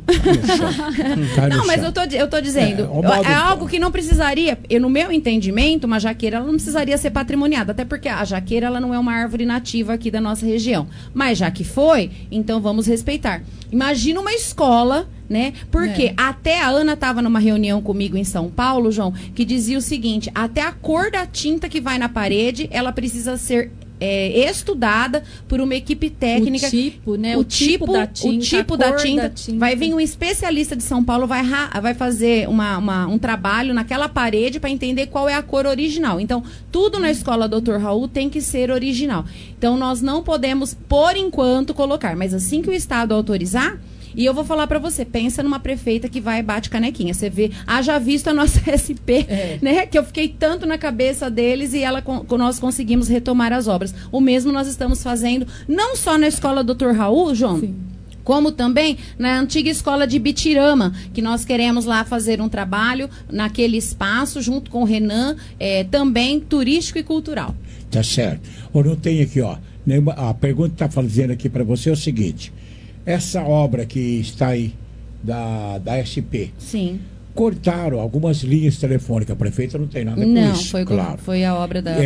Cai no não, mas chão. eu tô dizendo, é algo que não precisaria, no meu entendimento, uma jaqueira ela não precisaria ser patrimoniada, até porque a jaqueira ela não é uma árvore nativa aqui da nossa região. Mas já que foi, então vamos respeitar. Imagina uma escola, né? Porque até a Ana estava numa reunião comigo em São Paulo, João, que dizia o seguinte, até a cor da tinta que vai na parede, ela precisa ser estudada por uma equipe técnica. O tipo, né? O tipo da tinta, o tipo a da cor tinta. da tinta. Vai vir um especialista de São Paulo, vai fazer um trabalho naquela parede para entender qual é a cor original. Então, tudo na escola Dr. Raul tem que ser original. Então, nós não podemos, por enquanto, colocar. Mas assim que o Estado autorizar, e eu vou falar para você, pensa numa prefeita que vai e bate canequinha. Você vê, haja visto a nossa SP, né? Que eu fiquei tanto na cabeça deles e nós conseguimos retomar as obras. O mesmo nós estamos fazendo, não só na escola Dr. Raul, João, sim, como também na antiga escola de Bitirama, que nós queremos lá fazer um trabalho naquele espaço, junto com o Renan, também turístico e cultural. Tá certo. Eu não tenho aqui, ó. A pergunta que está fazendo aqui para você é o seguinte: essa obra que está aí, da SP, sim, cortaram algumas linhas telefônicas. A prefeita não tem nada com isso. Não, claro. Foi a obra da...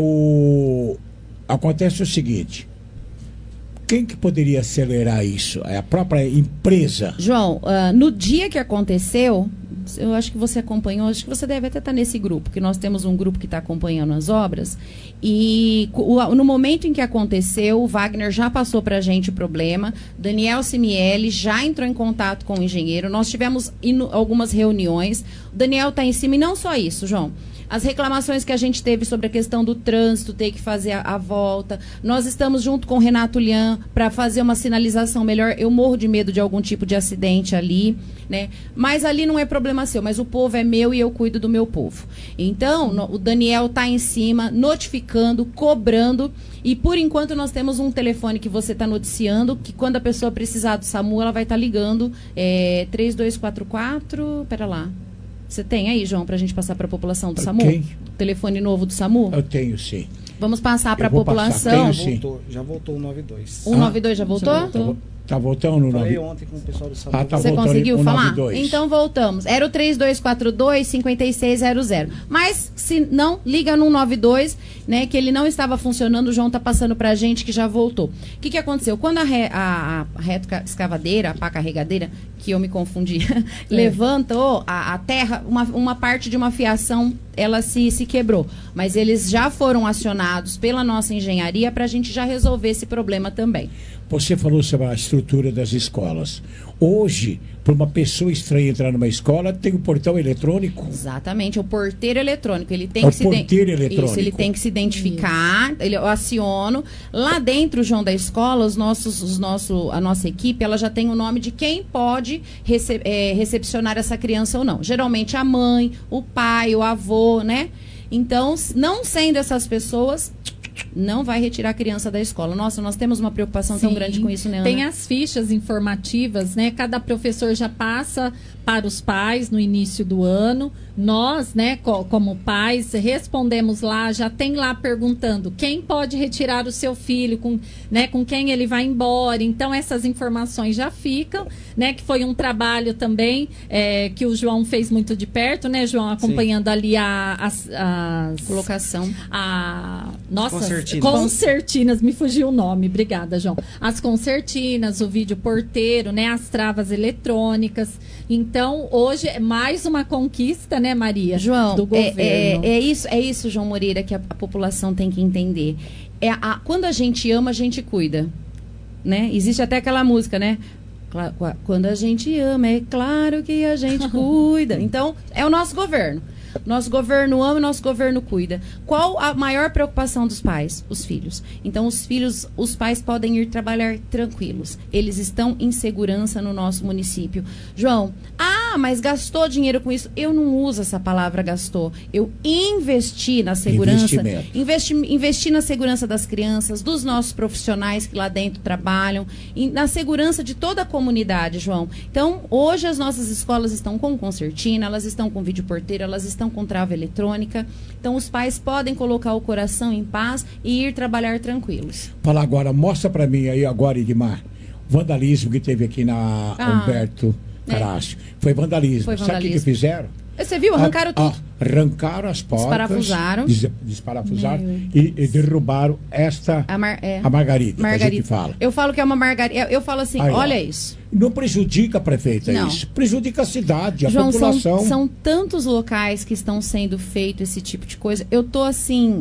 Acontece o seguinte: quem que poderia acelerar isso? É a própria empresa? João, no dia que aconteceu, eu acho que você acompanhou, acho que você deve até estar nesse grupo, que nós temos um grupo que está acompanhando as obras, e no momento em que aconteceu, o Wagner já passou para a gente o problema, Daniel Simieli já entrou em contato com o engenheiro, nós tivemos algumas reuniões, o Daniel está em cima, e não só isso, João. As reclamações que a gente teve sobre a questão do trânsito, ter que fazer a volta. Nós estamos junto com o Renato Lian para fazer uma sinalização melhor. Eu morro de medo de algum tipo de acidente ali, né? Mas ali não é problema seu, mas o povo é meu e eu cuido do meu povo. Então, o Daniel está em cima, notificando, cobrando. E, por enquanto, nós temos um telefone que você está noticiando, que quando a pessoa precisar do SAMU, ela vai estar ligando. 3244... Pera lá. Você tem aí, João, para a gente passar para a população do SAMU? Quem? O telefone novo do SAMU? Eu tenho, sim. Vamos passar para a população. Já voltou o 92. O 92 já voltou? Tá voltando no 92. Falei ontem com o pessoal do SAMU. Você conseguiu falar? 92. Então voltamos. Era o 3242-5600. Mas se não, liga no 92, né? Que ele não estava funcionando, o João tá passando pra gente que já voltou. O que aconteceu? Quando a reta escavadeira, a pá carregadeira, que eu me confundi, levantou a terra, uma parte de uma fiação, ela se quebrou. Mas eles já foram acionados pela nossa engenharia para a gente já resolver esse problema também. Você falou sobre a estrutura das escolas. Hoje, para uma pessoa estranha entrar numa escola, tem o portão eletrônico? Exatamente, o porteiro eletrônico. Ele tem porteiro eletrônico. Isso, ele tem que se identificar, eu aciono. Lá dentro, João, da escola, a nossa equipe, ela já tem o nome de quem pode recepcionar essa criança ou não. Geralmente a mãe, o pai, o avô, né? Então, não sendo essas pessoas, não vai retirar a criança da escola. Nossa, nós temos uma preocupação tão grande com isso, né, Ana? Tem as fichas informativas, né? Cada professor já passa para os pais no início do ano. Nós, né, como pais, respondemos lá, já tem lá perguntando quem pode retirar o seu filho, com quem ele vai embora. Então, essas informações já ficam, né? Que foi um trabalho também que o João fez muito de perto, né, João? Acompanhando Sim. ali as colocação. Nossa, concertinas, me fugiu o nome, obrigada, João. As concertinas, o vídeo porteiro, né? As travas eletrônicas. Então, hoje é mais uma conquista, né, Maria? João, do governo. É isso, João Moreira, que a população tem que entender. Quando a gente ama, a gente cuida, né? Existe até aquela música, né? Quando a gente ama, é claro que a gente cuida. Então, é o nosso governo. Nosso governo ama, nosso governo cuida. Qual a maior preocupação dos pais? Os filhos. Então, os pais podem ir trabalhar tranquilos. Eles estão em segurança no nosso município. João, mas gastou dinheiro com isso? Eu não uso essa palavra gastou. Eu investi na segurança. Investi na segurança das crianças, dos nossos profissionais que lá dentro trabalham, na segurança de toda a comunidade, João. Então, hoje as nossas escolas estão com concertina, elas estão com vídeo porteiro, elas estão com trava eletrônica. Então, os pais podem colocar o coração em paz e ir trabalhar tranquilos. Fala agora, mostra para mim aí agora, Edmar, vandalismo que teve aqui na Humberto Caracio. Foi vandalismo. Sabe o que fizeram? Você viu? Arrancaram tudo. Arrancaram as portas. Desparafusaram e derrubaram a Margarida, que a gente fala. Eu falo que é uma Margarida. Eu falo assim, olha isso. Não prejudica a prefeita isso. Prejudica a cidade, a população. São tantos locais que estão sendo feito esse tipo de coisa. Eu tô assim,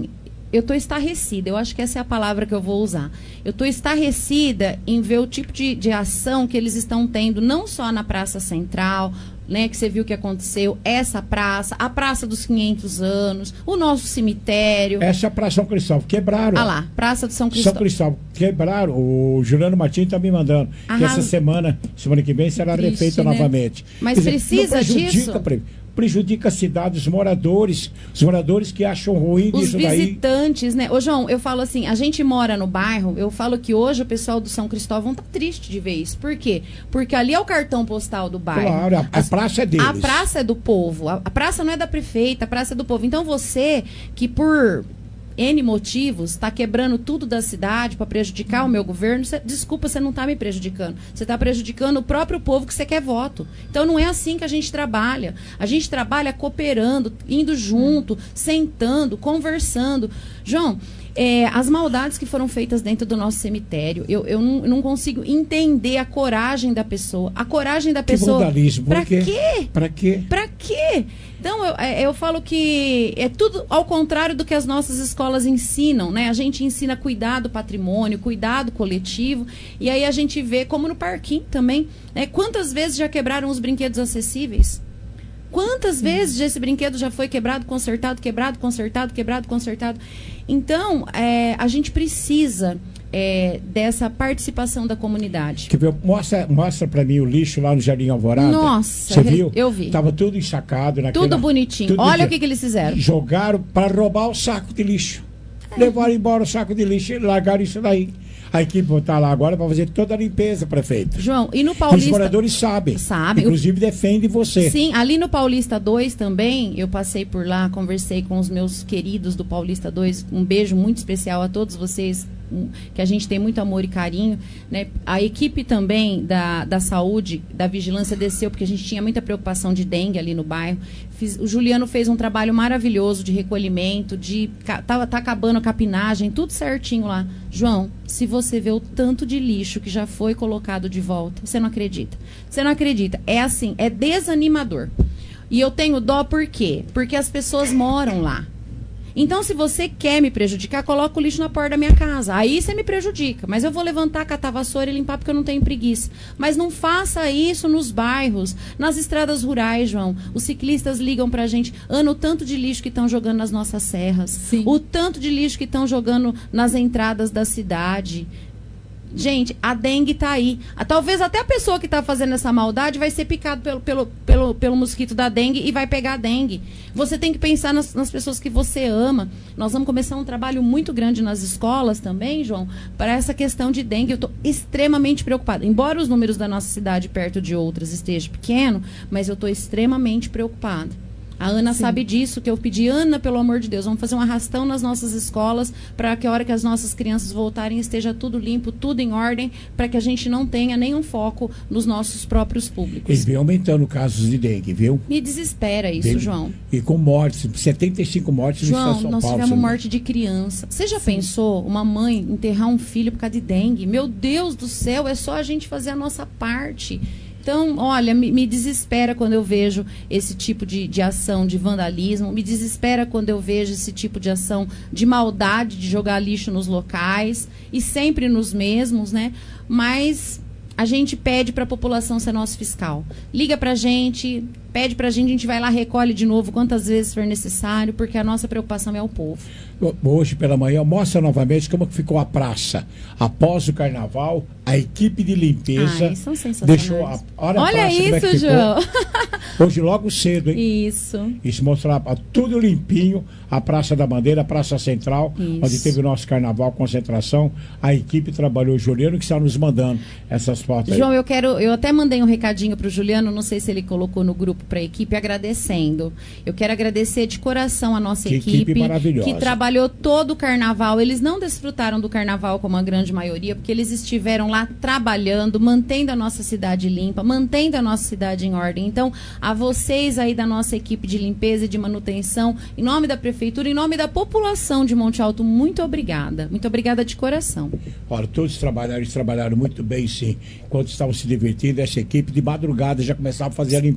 estarrecida, eu acho que essa é a palavra que eu vou usar. Eu estou estarrecida em ver o tipo de ação que eles estão tendo, não só na Praça Central, né, que você viu o que aconteceu, essa praça, a Praça dos 500 anos, o nosso cemitério. Essa é a Praça São Cristóvão, quebraram. Ah lá, Praça do São Cristóvão. São Cristóvão, quebraram. O Juliano Martins está me mandando que essa semana que vem, será refeita, né, novamente. Mas precisa disso? Prejudica a cidade, os moradores que acham ruim isso daí. Os visitantes, né? Ô, João, eu falo assim, a gente mora no bairro, eu falo que hoje o pessoal do São Cristóvão tá triste de ver isso. Por quê? Porque ali é o cartão postal do bairro. Claro, a praça é deles. A praça é do povo, a praça não é da prefeita, a praça é do povo. Então você, que por N motivos, está quebrando tudo da cidade para prejudicar o meu governo, desculpa, você não está me prejudicando. Você está prejudicando o próprio povo que você quer voto. Então não é assim que a gente trabalha. A gente trabalha cooperando, indo junto, sentando, conversando. João, as maldades que foram feitas dentro do nosso cemitério, eu não consigo entender a coragem da pessoa. A coragem da pessoa. Que vandalismo. Pra quê? Pra quê? Pra quê? Então, eu falo que é tudo ao contrário do que as nossas escolas ensinam, né? A gente ensina cuidar do patrimônio, cuidado coletivo, e aí a gente vê, como no parquinho também, né? Quantas vezes já quebraram os brinquedos acessíveis? Quantas vezes esse brinquedo já foi quebrado, consertado, quebrado, consertado, quebrado, consertado? Então, a gente precisa dessa participação da comunidade. Mostra para mim o lixo lá no Jardim Alvorada. Nossa, você viu? Eu vi. Tava tudo ensacado. Tudo bonitinho. Olha o que eles fizeram. Jogaram para roubar o saco de lixo. Levaram embora o saco de lixo e largaram isso daí. A equipe vai estar lá agora para fazer toda a limpeza, prefeito. João, e no Paulista... Os moradores sabem. Inclusive defendem você. Sim, ali no Paulista 2 também, eu passei por lá, conversei com os meus queridos do Paulista 2. Um beijo muito especial a todos vocês, que a gente tem muito amor e carinho, né? A equipe também da saúde, da vigilância desceu, porque a gente tinha muita preocupação de dengue ali no bairro. O Juliano fez um trabalho maravilhoso de recolhimento, tá acabando a capinagem, tudo certinho lá. João, se você vê o tanto de lixo que já foi colocado de volta, você não acredita. Você não acredita. É assim, é desanimador. E eu tenho dó por quê? Porque as pessoas moram lá. Então, se você quer me prejudicar, coloca o lixo na porta da minha casa. Aí você me prejudica. Mas eu vou levantar, catar a vassoura e limpar porque eu não tenho preguiça. Mas não faça isso nos bairros, nas estradas rurais, João. Os ciclistas ligam pra gente, Ana, o tanto de lixo que estão jogando nas nossas serras. Sim. O tanto de lixo que estão jogando nas entradas da cidade. Gente, a dengue tá aí. Talvez até a pessoa que está fazendo essa maldade vai ser picado pelo mosquito da dengue e vai pegar a dengue. Você tem que pensar nas pessoas que você ama. Nós vamos começar um trabalho muito grande nas escolas também, João, para essa questão de dengue. Eu estou extremamente preocupada. Embora os números da nossa cidade perto de outras estejam pequeno, mas eu estou extremamente preocupada. A Ana sabe disso, que eu pedi, Ana, pelo amor de Deus, vamos fazer um arrastão nas nossas escolas para que a hora que as nossas crianças voltarem esteja tudo limpo, tudo em ordem, para que a gente não tenha nenhum foco nos nossos próprios públicos. E vem aumentando casos de dengue, viu? Me desespera isso, João. E com mortes, 75 mortes no estado de São Paulo. João, nós tivemos morte de criança. Você já pensou uma mãe enterrar um filho por causa de dengue? Meu Deus do céu, é só a gente fazer a nossa parte. Então, olha, me desespera quando eu vejo esse tipo de ação de vandalismo, me desespera quando eu vejo esse tipo de ação de maldade, de jogar lixo nos locais, e sempre nos mesmos, né? Mas a gente pede para a população ser nosso fiscal. Liga para a gente, pede para a gente vai lá, recolhe de novo quantas vezes for necessário, porque a nossa preocupação é o povo. Hoje pela manhã, mostra novamente como ficou a praça. Após o carnaval, a equipe de limpeza são sensacionais. Deixou Olha isso, João. Hoje logo cedo, hein? Isso mostrava tudo limpinho, a Praça da Bandeira, a Praça Central, onde teve o nosso carnaval, concentração. A equipe trabalhou, o Juliano que está nos mandando essas fotos aí. João, eu até mandei um recadinho para o Juliano, não sei se ele colocou no grupo para a equipe, agradecendo. Eu quero agradecer de coração a nossa equipe maravilhosa, que trabalhou todo o carnaval. Eles não desfrutaram do carnaval como a grande maioria, porque eles estiveram lá trabalhando, mantendo a nossa cidade limpa, mantendo a nossa cidade em ordem. Então, a vocês aí da nossa equipe de limpeza e de manutenção, em nome da Prefeitura, em nome da população de Monte Alto, muito obrigada. Muito obrigada de coração. Olha, todos trabalharam muito bem, sim. Enquanto estavam se divertindo, essa equipe de madrugada já começava a fazer a limpeza. Depois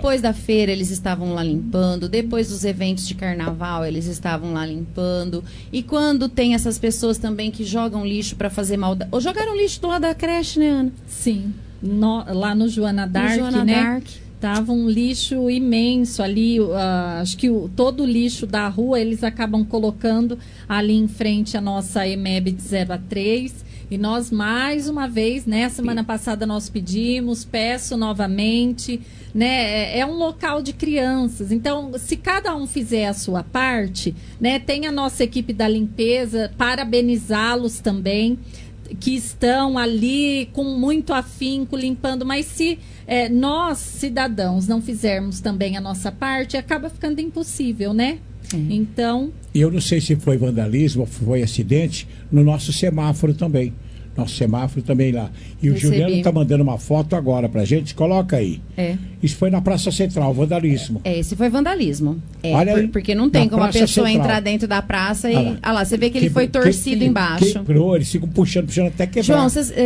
Depois da feira, eles estavam lá limpando. Depois dos eventos de carnaval, eles estavam lá limpando. E quando tem essas pessoas também que jogam lixo para fazer maldade. Ou jogaram lixo do lado da creche, né, Ana? Sim. Lá no Joana Dark, Joana né? Dark. Tava um lixo imenso ali. Acho que todo o lixo da rua eles acabam colocando ali em frente à nossa EMEB de 0 a 3. E nós, mais uma vez, né, semana passada nós peço novamente, né, é um local de crianças. Então, se cada um fizer a sua parte, né, tem a nossa equipe da limpeza, parabenizá-los também, que estão ali com muito afinco limpando, mas se nós, cidadãos, não fizermos também a nossa parte, acaba ficando impossível, né? Então... Eu não sei se foi vandalismo ou foi acidente no nosso semáforo também. Nosso semáforo também lá. E o Juliano está mandando uma foto agora pra gente. Coloca aí. Isso foi na Praça Central, vandalismo. Esse foi vandalismo. Olha aí, porque não tem como a pessoa Central entrar dentro da praça e... Olha lá, você vê que ele foi torcido embaixo. Quebrou, eles ficam puxando até quebrar. João,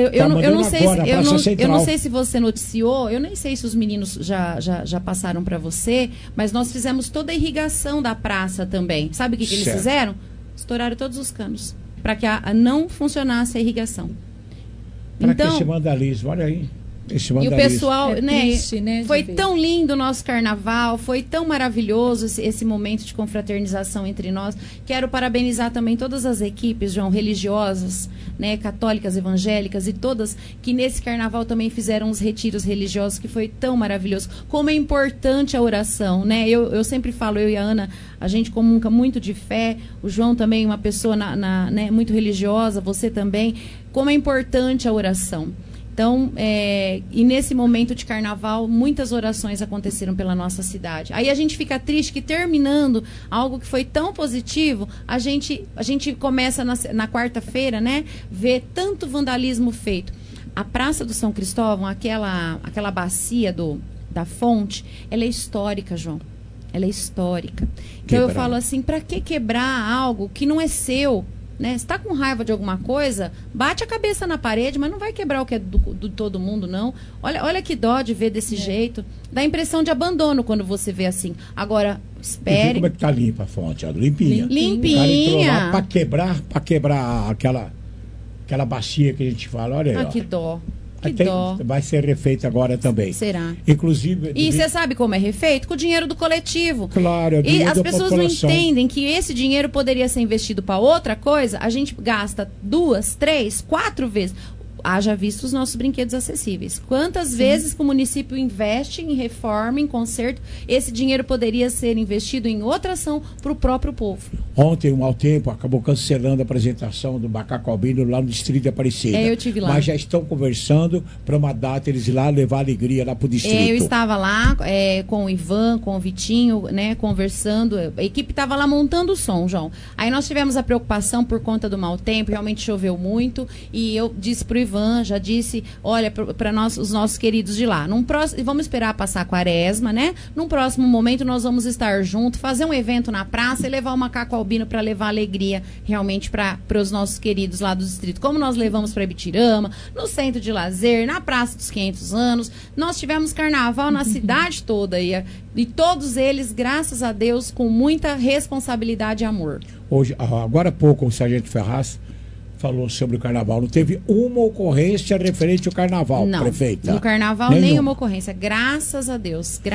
eu não sei se você noticiou, eu nem sei se os meninos já passaram para você, mas nós fizemos toda a irrigação da praça também. Sabe o que eles fizeram? Estouraram todos os canos para que não funcionasse a irrigação. Então, esse vandalismo, olha aí. E o pessoal, foi tão lindo o nosso carnaval, foi tão maravilhoso esse momento de confraternização entre nós. Quero parabenizar também todas as equipes, João, religiosas, né, católicas, evangélicas e todas que nesse carnaval também fizeram os retiros religiosos, que foi tão maravilhoso. Como é importante a oração, né? Eu sempre falo, eu e a Ana, a gente comunga muito de fé, o João também uma pessoa né, muito religiosa, você também. Como é importante a oração. Então, e nesse momento de carnaval, muitas orações aconteceram pela nossa cidade. Aí a gente fica triste que, terminando algo que foi tão positivo, a gente começa na quarta-feira, né, ver tanto vandalismo feito. A Praça do São Cristóvão, aquela bacia da fonte, ela é histórica, João. Ela é histórica. Então eu falo assim, para que quebrar algo que não é seu? Né? Se está com raiva de alguma coisa, bate a cabeça na parede, mas não vai quebrar o que é do todo mundo, não. Olha que dó de ver desse jeito. Dá impressão de abandono quando você vê assim. Agora, espere. Como é que tá limpa a fonte? Ó, limpinha. Limpinha. O cara entrou lá para quebrar aquela bacia que a gente fala. Olha aí. Que dó. Vai ser refeito agora também. Será? Inclusive. E você sabe como é refeito? Com o dinheiro do coletivo. Claro, e as pessoas não entendem que esse dinheiro poderia ser investido para outra coisa. A gente gasta 2, 3, 4 vezes. Haja visto os nossos brinquedos acessíveis. Quantas vezes que o município investe em reforma, em conserto, esse dinheiro poderia ser investido em outra ação para o próprio povo. Ontem, o Mau Tempo acabou cancelando a apresentação do Macaco Albino lá no Distrito de Aparecida. Eu tive lá. Mas já estão conversando para uma data eles ir lá levar alegria lá para o Distrito. Eu estava lá com o Ivan, com o Vitinho, né, conversando. A equipe estava lá montando o som, João. Aí nós tivemos a preocupação por conta do mau tempo, realmente choveu muito, e eu disse para o Ivan, já disse, olha, para os nossos queridos de lá, vamos esperar passar a quaresma, né? Num próximo momento nós vamos estar juntos, fazer um evento na praça e levar o Macaco Albino para levar alegria realmente para os nossos queridos lá do distrito. Como nós levamos para Ibitirama, no centro de lazer, na Praça dos 500 anos, nós tivemos carnaval na cidade toda e todos eles, graças a Deus, com muita responsabilidade e amor. Hoje, agora há pouco, o Sargento Ferraz falou sobre o carnaval. Não teve uma ocorrência referente ao carnaval, não, prefeita? No carnaval, nenhuma ocorrência. Graças a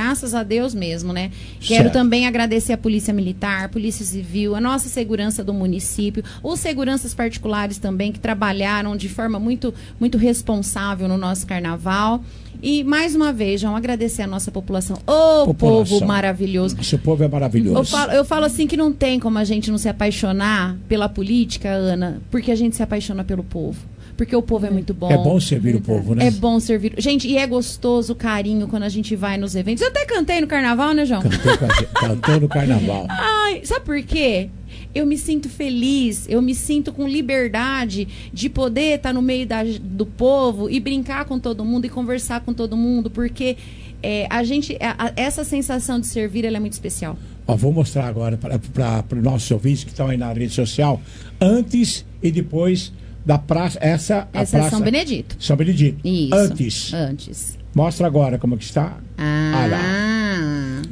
Deus mesmo, né? Quero também agradecer a Polícia Militar, a Polícia Civil, a nossa segurança do município, os seguranças particulares também, que trabalharam de forma muito, muito responsável no nosso carnaval. E, mais uma vez, João, agradecer a nossa população. Povo maravilhoso. Esse povo é maravilhoso. Eu falo assim que não tem como a gente não se apaixonar pela política, Ana, porque a gente se apaixona pelo povo. Porque o povo é muito bom. É bom servir o povo, né? É bom servir. Gente, e é gostoso o carinho quando a gente vai nos eventos. Eu até cantei no carnaval, né, João? Cantou no carnaval. Ai, sabe por quê? Eu me sinto feliz, eu me sinto com liberdade de poder estar no meio do povo e brincar com todo mundo e conversar com todo mundo, porque essa sensação de servir, ela é muito especial. Vou mostrar agora para os nossos ouvintes que estão aí na rede social, antes e depois da praça. Essa é São Benedito. São Benedito. Isso. Antes. Antes. Mostra agora como que está. Lá.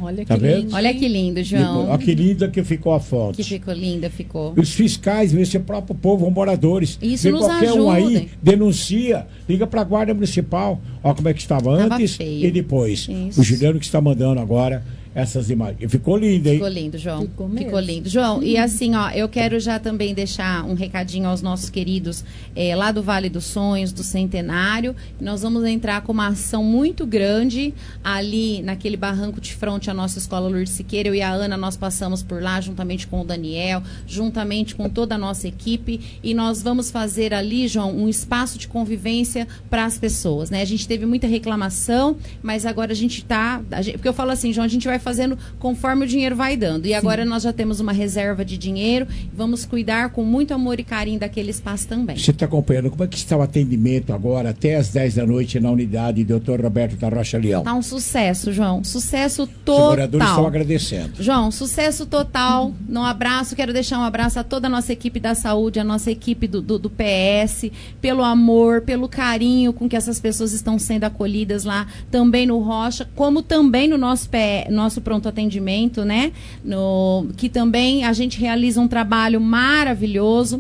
Olha Tá que vendo? lindo. Olha que lindo, João. Olha que linda que ficou a fonte. Que ficou linda, ficou. Os fiscais, esse próprio povo, moradores. Isso vê nos qualquer um ajuda. aí, denuncia, liga para a Guarda Municipal. Olha como é que estava antes feio. e depois. Isso. O Juliano que está mandando agora essas imagens. Ficou lindo, hein? Ficou lindo, João. Ficou mesmo. Ficou lindo. João, e assim, ó, eu quero já também deixar um recadinho aos nossos queridos lá do Vale dos Sonhos, do Centenário. Nós vamos entrar com uma ação muito grande ali naquele barranco de fronte à nossa escola Lourdes Siqueira. Eu e a Ana, nós passamos por lá juntamente com o Daniel, juntamente com toda a nossa equipe, e nós vamos fazer ali, João, um espaço de convivência para as pessoas, né? A gente teve muita reclamação, mas agora a gente tá... porque eu falo assim, João, a gente vai fazendo conforme o dinheiro vai dando. E agora nós já temos uma reserva de dinheiro. Vamos cuidar com muito amor e carinho daquele espaço também. Você está acompanhando como é que está o atendimento agora, até às 10 da noite, na unidade Dr. Roberto da Rocha Leão? Tá um sucesso, João. Sucesso Os total. moradores estão agradecendo. João, sucesso total. Um abraço, quero deixar um abraço a toda a nossa equipe da saúde, a nossa equipe do PS, pelo amor, pelo carinho com que essas pessoas estão sendo acolhidas lá, também no Rocha, como também no nosso pronto atendimento, né? Que também a gente realiza um trabalho maravilhoso.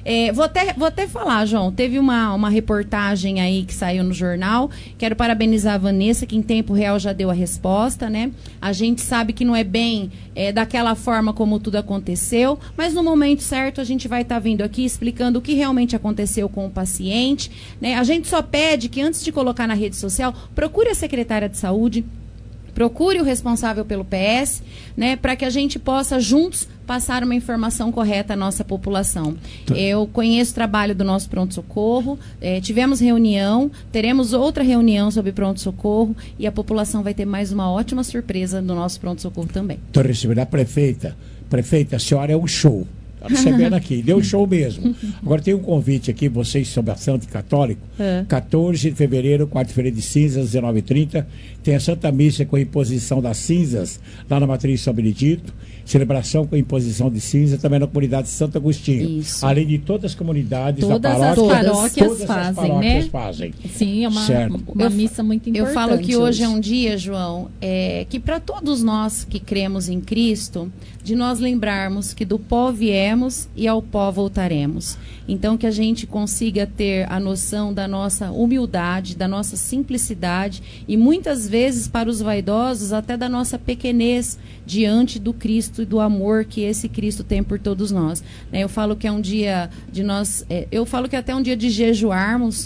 Vou até falar, João, teve uma reportagem aí que saiu no jornal. Quero parabenizar a Vanessa, que em tempo real já deu a resposta, né? A gente sabe que não é bem daquela forma como tudo aconteceu, mas no momento certo a gente vai estar vindo aqui explicando o que realmente aconteceu com o paciente, né? A gente só pede que antes de colocar na rede social, procure a secretária de saúde, procure o responsável pelo PS, né, para que a gente possa juntos passar uma informação correta à nossa população. Eu conheço o trabalho do nosso pronto-socorro, tivemos reunião, teremos outra reunião sobre pronto-socorro e a população vai ter mais uma ótima surpresa do nosso pronto-socorro também. Estou recebendo a prefeita. Prefeita, a senhora é um show. Está recebendo aqui, deu show mesmo. Agora tem um convite aqui, vocês sobre a Santo Católico, 14 de fevereiro, quarta-feira de cinzas, 19h30, tem a Santa Missa com a imposição das cinzas, lá na Matriz São Benedito, celebração com a imposição de cinza, também na comunidade de Santo Agostinho. Isso. Além de todas as comunidades da paróquia, todas as paróquias fazem. Sim, é uma missa muito importante. Eu falo que hoje é um dia, João, que para todos nós que cremos em Cristo, de nós lembrarmos que do pó viemos e ao pó voltaremos. Então, que a gente consiga ter a noção da nossa humildade, da nossa simplicidade e muitas vezes, para os vaidosos, até da nossa pequenez diante do Cristo e do amor que esse Cristo tem por todos nós. Eu falo que é um dia de nós... eu falo que é até um dia de jejuarmos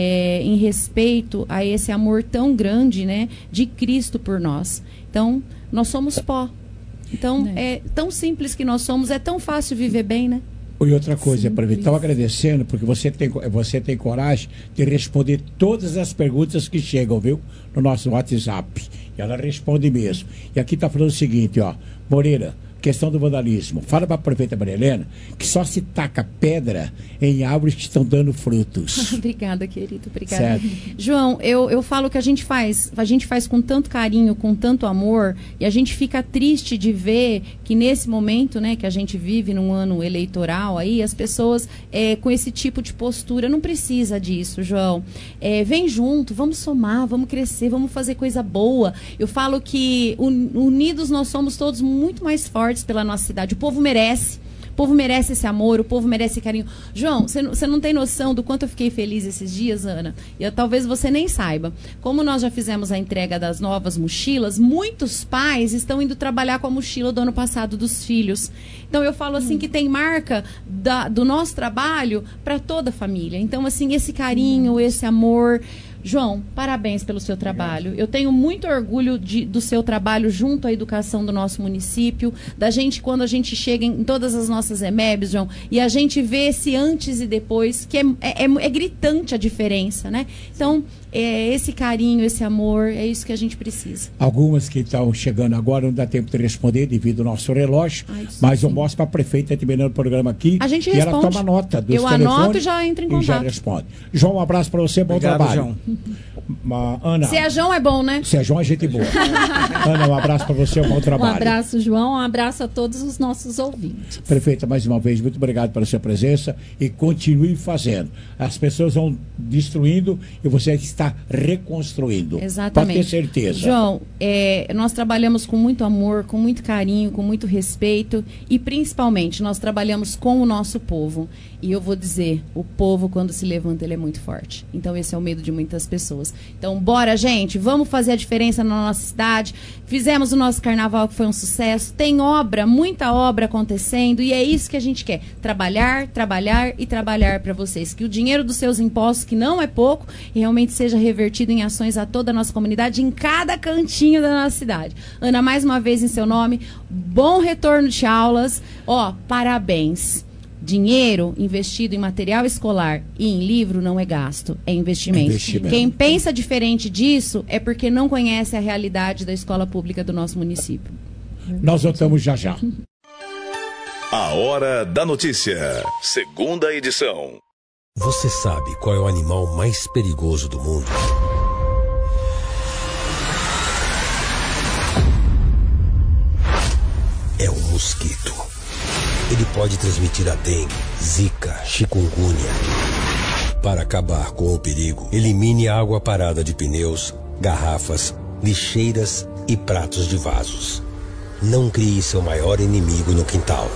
em respeito a esse amor tão grande, né, de Cristo por nós. Então, nós somos pó. Então, é tão simples que nós somos, é tão fácil viver bem, né? E outra coisa, para mim, estou agradecendo, porque você tem coragem de responder todas as perguntas que chegam, viu? No nosso WhatsApp. E ela responde mesmo. E aqui está falando o seguinte, ó. Moreira, questão do vandalismo. Fala para a prefeita Maria Helena que só se taca pedra em árvores que estão dando frutos. Obrigada, querido. Obrigada. Certo. João, eu falo que a gente faz com tanto carinho, com tanto amor, e a gente fica triste de ver que nesse momento, né, que a gente vive num ano eleitoral aí, as pessoas com esse tipo de postura, não precisa disso, João. Vem junto, vamos somar, vamos crescer, vamos fazer coisa boa. Eu falo que unidos nós somos todos muito mais fortes pela nossa cidade. O povo merece. O povo merece esse amor, o povo merece esse carinho. João, você não tem noção do quanto eu fiquei feliz esses dias, Ana. E talvez você nem saiba. Como nós já fizemos a entrega das novas mochilas, muitos pais estão indo trabalhar com a mochila do ano passado dos filhos. Então eu falo assim que tem marca do nosso trabalho para toda a família. Então assim, esse carinho, esse amor... João, parabéns pelo seu trabalho. Eu tenho muito orgulho do seu trabalho junto à educação do nosso município, da gente, quando a gente chega em todas as nossas EMEBs, João, e a gente vê esse antes e depois, que é gritante a diferença, né? Então, esse carinho, esse amor, é isso que a gente precisa. Algumas que estão chegando agora não dá tempo de responder devido ao nosso relógio, mas eu mostro para a prefeita terminando o programa aqui. A gente e responde. ela toma nota dos telefones. Eu anoto e já entro em contato. E já responde. João, um abraço para você, bom trabalho. João. Ana. Sejão é bom, né? Sejão é gente boa. Ana, um abraço para você, um bom trabalho. Um abraço, João, um abraço a todos os nossos ouvintes. Prefeita, mais uma vez, muito obrigado pela sua presença e continue fazendo. As pessoas vão destruindo e você está reconstruindo. Exatamente. Pode ter certeza. João, nós trabalhamos com muito amor, com muito carinho, com muito respeito e principalmente nós trabalhamos com o nosso povo. E eu vou dizer, o povo quando se levanta ele é muito forte. Então esse é o medo de muitas pessoas. Então bora, gente, vamos fazer a diferença na nossa cidade. Fizemos o nosso carnaval que foi um sucesso. Tem obra, muita obra acontecendo e é isso que a gente quer. Trabalhar, trabalhar e trabalhar para vocês. Que o dinheiro dos seus impostos, que não é pouco, realmente seja revertido em ações a toda a nossa comunidade, em cada cantinho da nossa cidade. Ana, mais uma vez em seu nome, bom retorno de aulas. Parabéns. Dinheiro investido em material escolar e em livro não é gasto, é investimento. Quem pensa diferente disso é porque não conhece a realidade da escola pública do nosso município. Nós voltamos já já. A Hora da Notícia, segunda edição. Você sabe qual é o animal mais perigoso do mundo? É o mosquito. Ele pode transmitir a dengue, zika, chikungunya. Para acabar com o perigo, elimine a água parada de pneus, garrafas, lixeiras e pratos de vasos. Não crie seu maior inimigo no quintal.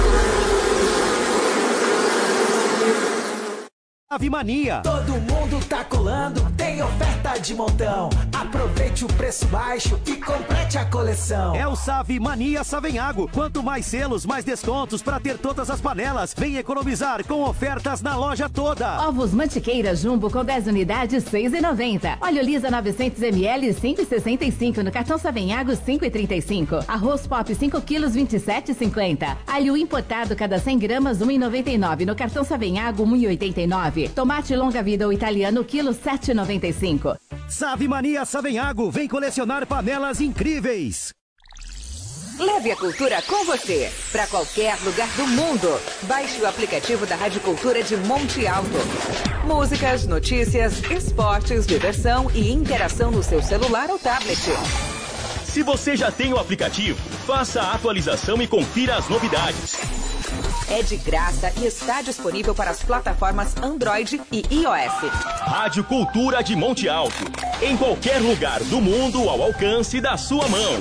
Ave Mania. Todo mundo tá colando, tem oferta de montão. Aproveite o preço baixo e complete a coleção. É o Save Mania Savenhago. Quanto mais selos, mais descontos para ter todas as panelas. Vem economizar com ofertas na loja toda. Ovos Mantiqueira Jumbo com 10 unidades, R$ 6,90. Óleo Lisa 900 ml, R$ 5,65. No cartão Savenhago, R$ 5,35. Arroz Pop 5 quilos, R$ 27,50. Alho importado cada 100 gramas, R$ 1,99. No cartão Savenhago, R$ 1,89. Tomate longa vida ou italiano, quilo 7,95. Save Mania Savenhago, vem colecionar panelas incríveis. Leve a cultura com você, para qualquer lugar do mundo. Baixe o aplicativo da Rádio Cultura de Monte Alto. Músicas, notícias, esportes, diversão e interação no seu celular ou tablet. Se você já tem o aplicativo, faça a atualização e confira as novidades. É de graça e está disponível para as plataformas Android e iOS. Rádio Cultura de Monte Alto. Em qualquer lugar do mundo ao alcance da sua mão.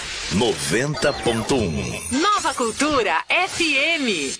90.1 Nova Cultura FM.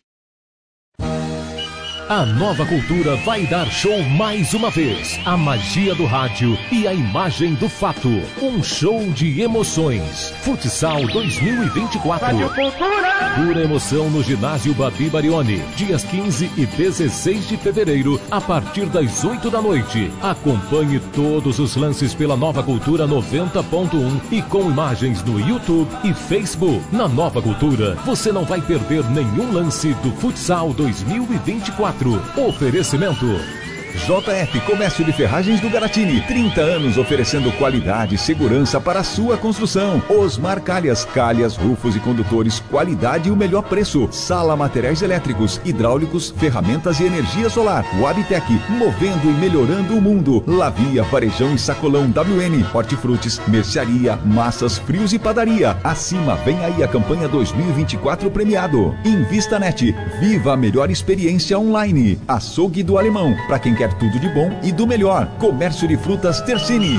A Nova Cultura vai dar show mais uma vez. A magia do rádio e a imagem do fato. Um show de emoções. Futsal 2024. Rádio Cultura! Pura emoção no ginásio Babi Barioni. Dias 15 e 16 de fevereiro, a partir das 8 da noite. Acompanhe todos os lances pela Nova Cultura 90.1 e com imagens no YouTube e Facebook. Na Nova Cultura, você não vai perder nenhum lance do Futsal 2024. Oferecimento JF Comércio de Ferragens do Garatini, 30 anos oferecendo qualidade e segurança para a sua construção. Osmar Calhas, calhas, rufos e condutores, qualidade e o melhor preço. Sala Materiais Elétricos, Hidráulicos, Ferramentas e Energia Solar. Wabtec, movendo e melhorando o mundo. Lavia, Varejão e Sacolão WN, Hortifrutis, Mercearia, Massas, Frios e Padaria. Acima, vem aí a campanha 2024 premiado. InvistaNet, viva a melhor experiência online. Açougue do Alemão, para quem quer tudo de bom e do melhor. Comércio de Frutas Tercini.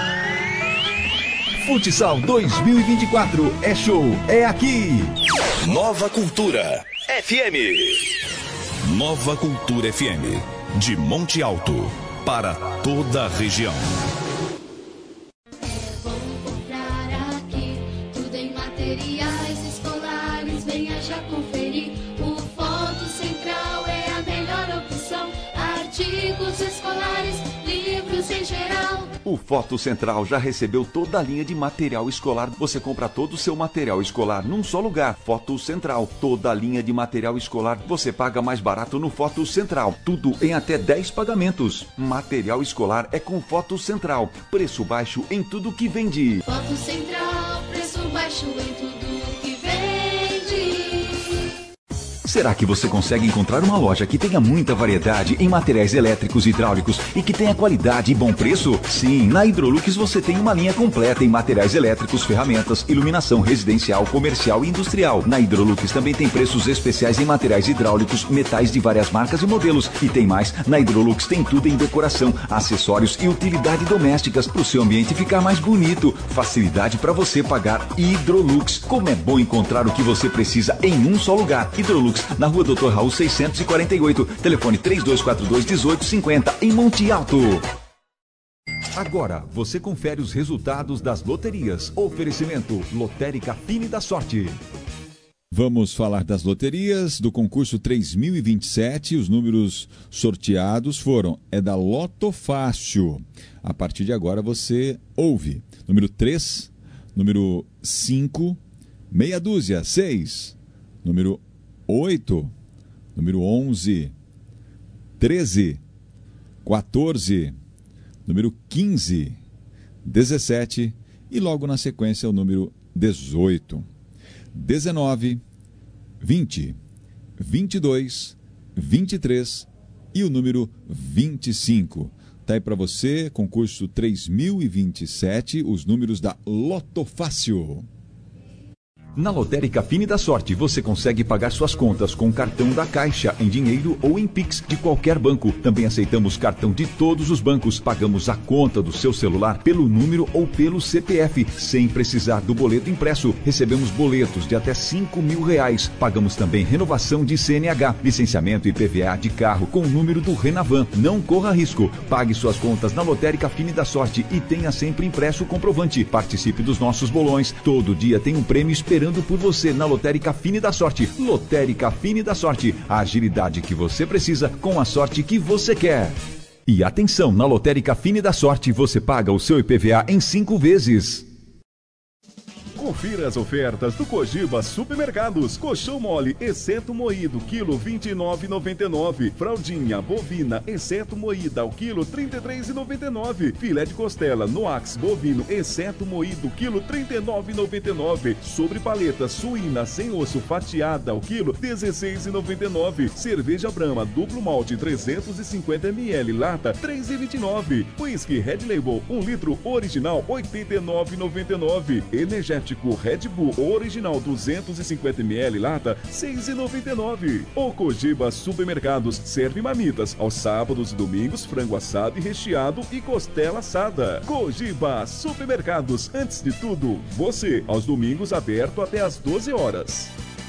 Futsal 2024 é show, é aqui. Nova Cultura FM. Nova Cultura FM. De Monte Alto para toda a região. Tudo em materiais escolares, venha já conferir. O Foto Central é a melhor opção. Artigos escolares, livros em geral. O Foto Central já recebeu toda a linha de material escolar. Você compra todo o seu material escolar num só lugar. Foto Central. Toda a linha de material escolar você paga mais barato no Foto Central. Tudo em até 10 pagamentos. Material escolar é com Foto Central. Preço baixo em tudo que vende. Foto Central, preço baixo em tudo que vende. Será que você consegue encontrar uma loja que tenha muita variedade em materiais elétricos e hidráulicos e que tenha qualidade e bom preço? Sim, na Hidrolux você tem uma linha completa em materiais elétricos, ferramentas, iluminação residencial, comercial e industrial. Na Hidrolux também tem preços especiais em materiais hidráulicos, metais de várias marcas e modelos. E tem mais, na Hidrolux tem tudo em decoração, acessórios e utilidade domésticas para o seu ambiente ficar mais bonito. Facilidade para você pagar. Hidrolux. Como é bom encontrar o que você precisa em um só lugar. Hidrolux, na Rua Dr. Raul 648, telefone 3242-1850, em Monte Alto. Agora, você confere os resultados das loterias. Oferecimento Lotérica Fine da Sorte. Vamos falar das loterias do concurso 3027. Os números sorteados foram, da Loto Fácil. A partir de agora você ouve. Número 3, número 5, meia dúzia, 6, número 8, número 11, 13, 14, número 15, 17 e logo na sequência o número 18, 19, 20, 22, 23 e o número 25. Tá aí para você, concurso 3027, os números da Loto Fácil. Na Lotérica Fine da Sorte, você consegue pagar suas contas com cartão da Caixa, em dinheiro ou em Pix de qualquer banco. Também aceitamos cartão de todos os bancos. Pagamos a conta do seu celular pelo número ou pelo CPF, sem precisar do boleto impresso. Recebemos boletos de até R$5.000. Pagamos também renovação de CNH, licenciamento e PVA de carro com o número do Renavan. Não corra risco. Pague suas contas na Lotérica Fine da Sorte e tenha sempre impresso o comprovante. Participe dos nossos bolões. Todo dia tem um prêmio esperando por você na Lotérica Fine da Sorte. Lotérica Fine da Sorte. A agilidade que você precisa com a sorte que você quer. E atenção, na Lotérica Fine da Sorte você paga o seu IPVA em 5 vezes. Confira as ofertas do Cogiba Supermercados. Colchão mole, exceto moído, quilo R$ 29,99. Fraldinha bovina, exceto moída, ao quilo R$ 33,99. Filé de costela Noax bovino, exceto moído, quilo R$ 39,99. Sobre paleta suína sem osso fatiada, ao quilo R$ 16,99. Cerveja Brahma duplo malte 350 ml, lata R$ 3,29. Whisky Red Label 1 litro original R$ 89,99. Energético Red Bull original 250 ml, lata R$ 6,99. O Cogiba Supermercados serve marmitas aos sábados e domingos, frango assado e recheado e costela assada. Cogiba Supermercados, antes de tudo, você, aos domingos aberto até às 12 horas.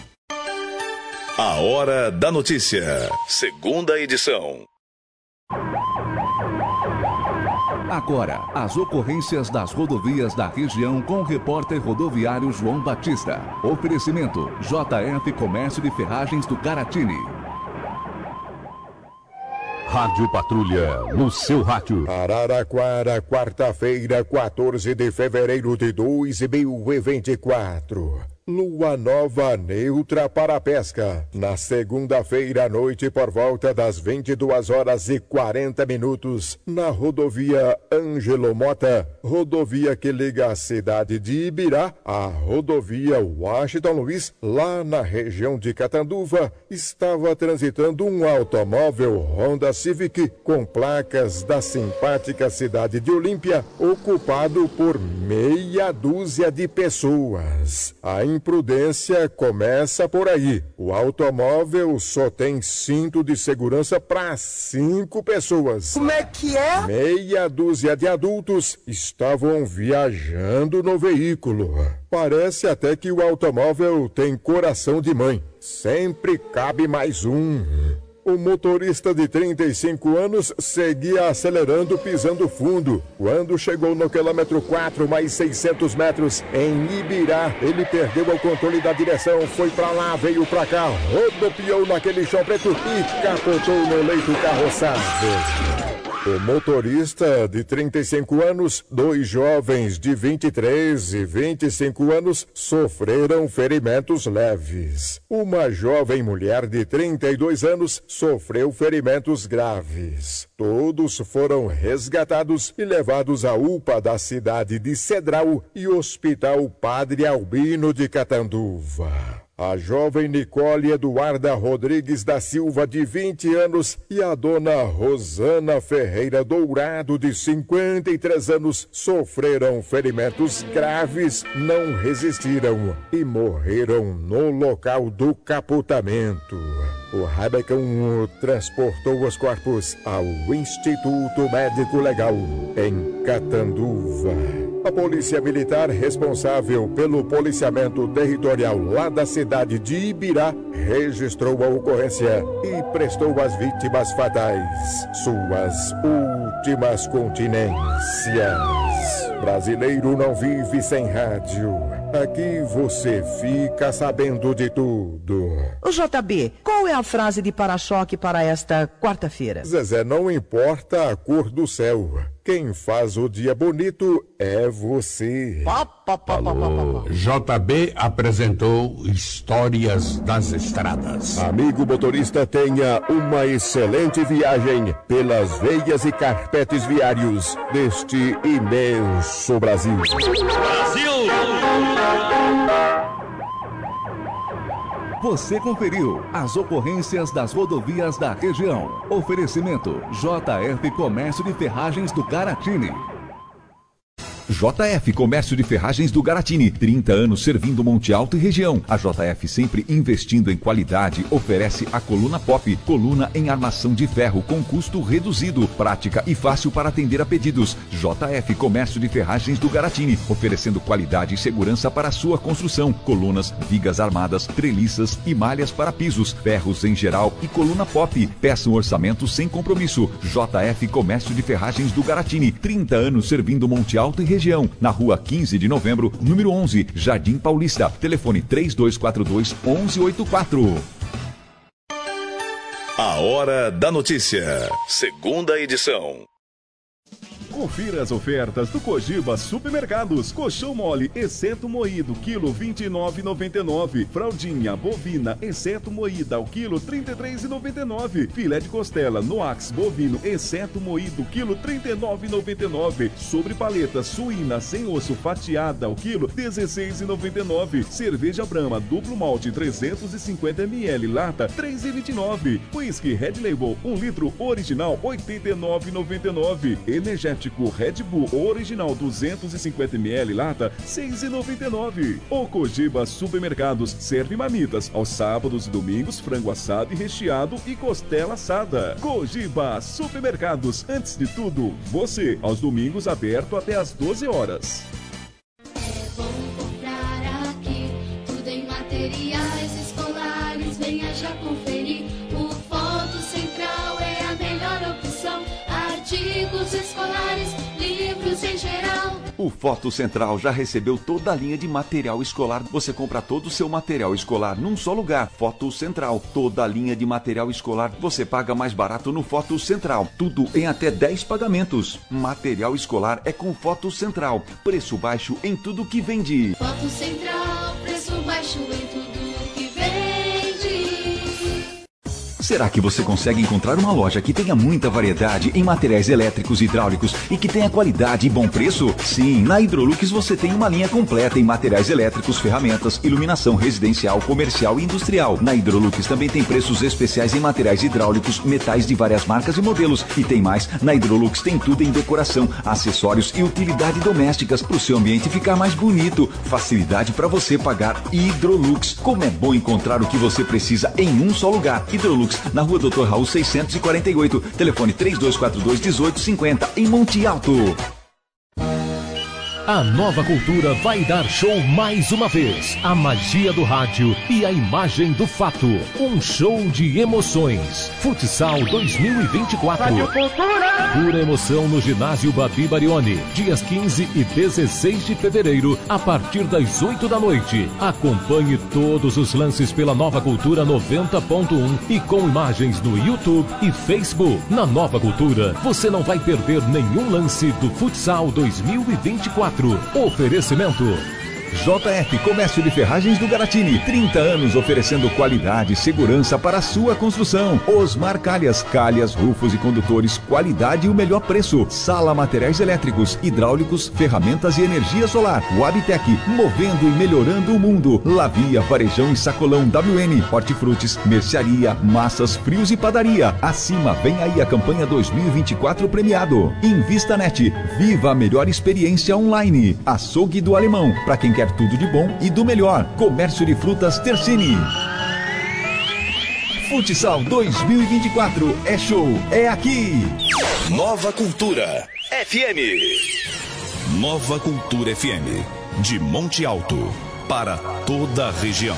A Hora da Notícia, segunda edição. Agora, as ocorrências das rodovias da região com o repórter rodoviário João Batista. Oferecimento JF Comércio de Ferragens do Caratini. Rádio Patrulha, no seu rádio. Araraquara, quarta-feira, 14 de fevereiro de 2024. Lua nova neutra para a pesca. Na segunda-feira à noite, por volta das 22h40, na rodovia Ângelo Mota, rodovia que liga a cidade de Ibirá à rodovia Washington Luiz, lá na região de Catanduva, estava transitando um automóvel Honda Civic com placas da simpática cidade de Olímpia, ocupado por meia dúzia de pessoas. A imprudência começa por aí. O automóvel só tem cinto de segurança para 5 pessoas. Como é que é? Meia dúzia de adultos estavam viajando no veículo. Parece até que o automóvel tem coração de mãe. Sempre cabe mais um. O motorista de 35 anos seguia acelerando, pisando fundo. Quando chegou no quilômetro 4, mais 600 metros, em Ibirá, ele perdeu o controle da direção, foi pra lá, veio pra cá, rodopiou naquele chão preto e capotou no leito carroçado. O motorista de 35 anos, 2 jovens de 23 e 25 anos sofreram ferimentos leves. Uma jovem mulher de 32 anos sofreu ferimentos graves. Todos foram resgatados e levados à UPA da cidade de Cedral e Hospital Padre Albino de Catanduva. A jovem Nicole Eduarda Rodrigues da Silva, de 20 anos, e a dona Rosana Ferreira Dourado, de 53 anos, sofreram ferimentos graves, não resistiram e morreram no local do capotamento. O Rabecão transportou os corpos ao Instituto Médico Legal, em Catanduva. A Polícia Militar, responsável pelo policiamento territorial lá da cidade de Ibirá, registrou a ocorrência e prestou às vítimas fatais suas últimas continências. Brasileiro não vive sem rádio. Aqui você fica sabendo de tudo. O JB, qual é a frase de para-choque para esta quarta-feira? Zezé, não importa a cor do céu. Quem faz o dia bonito é você. Alô, JB apresentou Histórias das Estradas. Amigo motorista, tenha uma excelente viagem pelas veias e carpetes viários deste imenso Brasil. Brasil! Você conferiu as ocorrências das rodovias da região. Oferecimento JF Comércio de Ferragens do Garatini. JF Comércio de Ferragens do Garatini, 30 anos servindo Monte Alto e região. A JF, sempre investindo em qualidade, oferece a coluna Pop, coluna em armação de ferro com custo reduzido, prática e fácil para atender a pedidos. JF Comércio de Ferragens do Garatini, oferecendo qualidade e segurança para a sua construção. Colunas, vigas armadas, treliças e malhas para pisos, ferros em geral e coluna Pop. Peça um orçamento sem compromisso. JF Comércio de Ferragens do Garatini, 30 anos servindo Monte Alto e região. Na rua 15 de novembro, número 11, Jardim Paulista. Telefone 3242-1184. A Hora da Notícia, segunda edição. Confira as ofertas do Cogiba Supermercados. Colchão mole, exceto moído, quilo R$29,99. Fraldinha bovina, exceto moída, ao quilo R$33,99. Filé de costela Noax bovino, exceto moído, quilo R$39,99. Sobre paleta suína sem osso fatiada, ao quilo R$16,99. Cerveja Brahma duplo malte 350 ml, lata R$3,29. Whisky Red Label 1 litro original R$89,99. Energético Red Bull original 250 ml, lata R$6,99. O Cogiba Supermercados serve marmitas aos sábados e domingos, frango assado e recheado e costela assada. Cogiba Supermercados, antes de tudo, você, aos domingos aberto até às 12 horas. É bom comprar aqui, tudo em materiais escolares, venha já conferir. O Foto Central é a melhor opção, artigos escolares, livros em geral. O Foto Central já recebeu toda a linha de material escolar. Você compra todo o seu material escolar num só lugar. Foto Central, toda a linha de material escolar. Você paga mais barato no Foto Central. Tudo em até 10 pagamentos. Material escolar é com Foto Central. Preço baixo em tudo que vende. Foto Central, preço baixo em tudo que vende. Será que você consegue encontrar uma loja que tenha muita variedade em materiais elétricos e hidráulicos e que tenha qualidade e bom preço? Sim, na Hidrolux você tem uma linha completa em materiais elétricos, ferramentas, iluminação residencial, comercial e industrial. Na Hidrolux também tem preços especiais em materiais hidráulicos, metais de várias marcas e modelos. E tem mais, na Hidrolux tem tudo em decoração, acessórios e utilidade domésticas para o seu ambiente ficar mais bonito. Facilidade para você pagar. Hidrolux. Como é bom encontrar o que você precisa em um só lugar. Hidrolux, na rua Dr. Raul 648, telefone 3242-1850, em Monte Alto. A Nova Cultura vai dar show mais uma vez. A magia do rádio e a imagem do fato. Um show de emoções. Futsal 2024. Rádio Cultura. Pura emoção no ginásio Babi Barioni. Dias 15 e 16 de fevereiro, a partir das 8 da noite. Acompanhe todos os lances pela Nova Cultura 90.1 e com imagens no YouTube e Facebook. Na Nova Cultura, você não vai perder nenhum lance do Futsal 2024. Oferecimento JF Comércio de Ferragens do Garatini, 30 anos oferecendo qualidade e segurança para a sua construção. Osmar Calhas, calhas, rufos e condutores, qualidade e o melhor preço. Sala Materiais Elétricos, Hidráulicos, Ferramentas e Energia Solar. Wabtec, movendo e melhorando o mundo. Lavia, Varejão e Sacolão WN, Hortifrutis, Mercearia, Massas, Frios e Padaria. Acima, vem aí a campanha 2024 premiado. InvistaNet, viva a melhor experiência online. Açougue do Alemão, para quem quer tudo de bom e do melhor. Comércio de Frutas Tercini. Futsal 2024 é show, é aqui. Nova Cultura FM. Nova Cultura FM, de Monte Alto, para toda a região.